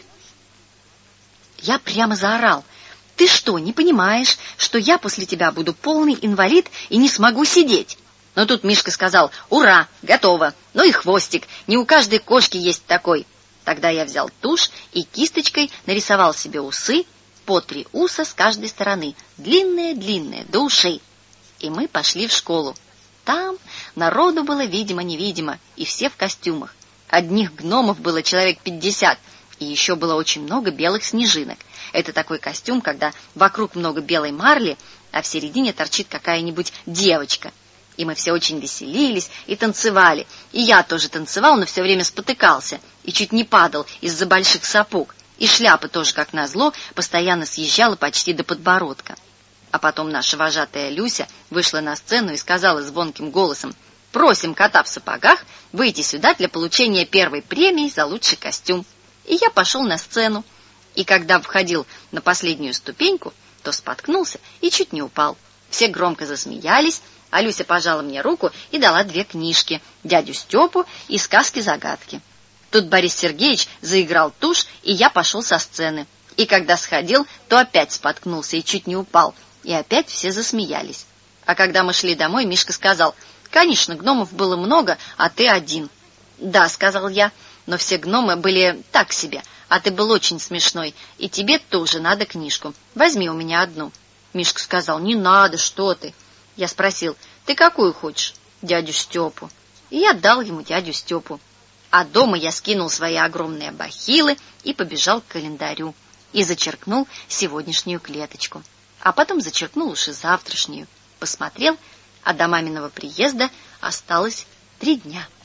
Speaker 1: Я прямо заорал: «Ты что, не понимаешь, что я после тебя буду полный инвалид и не смогу сидеть?» Но тут Мишка сказал: «Ура, готово! Ну и хвостик, не у каждой кошки есть такой». Тогда я взял тушь и кисточкой нарисовал себе усы, по 3 уса с каждой стороны, длинные-длинные, до ушей. И мы пошли в школу. Там народу было видимо-невидимо, и все в костюмах. Одних гномов было человек 50, и еще было очень много белых снежинок. Это такой костюм, когда вокруг много белой марли, а в середине торчит какая-нибудь девочка. И мы все очень веселились и танцевали. И я тоже танцевал, но все время спотыкался и чуть не падал из-за больших сапог. И шляпа тоже, как назло, постоянно съезжала почти до подбородка. А потом наша вожатая Люся вышла на сцену и сказала звонким голосом: «Просим кота в сапогах выйти сюда для получения первой премии за лучший костюм». И я пошел на сцену. И когда входил на последнюю ступеньку, то споткнулся и чуть не упал. Все громко засмеялись, а Люся пожала мне руку и дала 2 книжки: «Дядю Степу» и «Сказки-загадки». Тут Борис Сергеевич заиграл тушь, и я пошел со сцены. И когда сходил, то опять споткнулся и чуть не упал. И опять все засмеялись. А когда мы шли домой, Мишка сказал: «Конечно, гномов было много, а ты один». «Да, — сказал я, — но все гномы были так себе, а ты был очень смешной, и тебе тоже надо книжку. Возьми у меня одну». Мишка сказал: «Не надо, что ты». Я спросил: «Ты какую хочешь?» «Дядю Степу». И я дал ему дядю Степу. А дома я скинул свои огромные бахилы и побежал к календарю. И зачеркнул сегодняшнюю клеточку. А потом зачеркнул уж и завтрашнюю. Посмотрел, а до маминого приезда осталось 3 дня.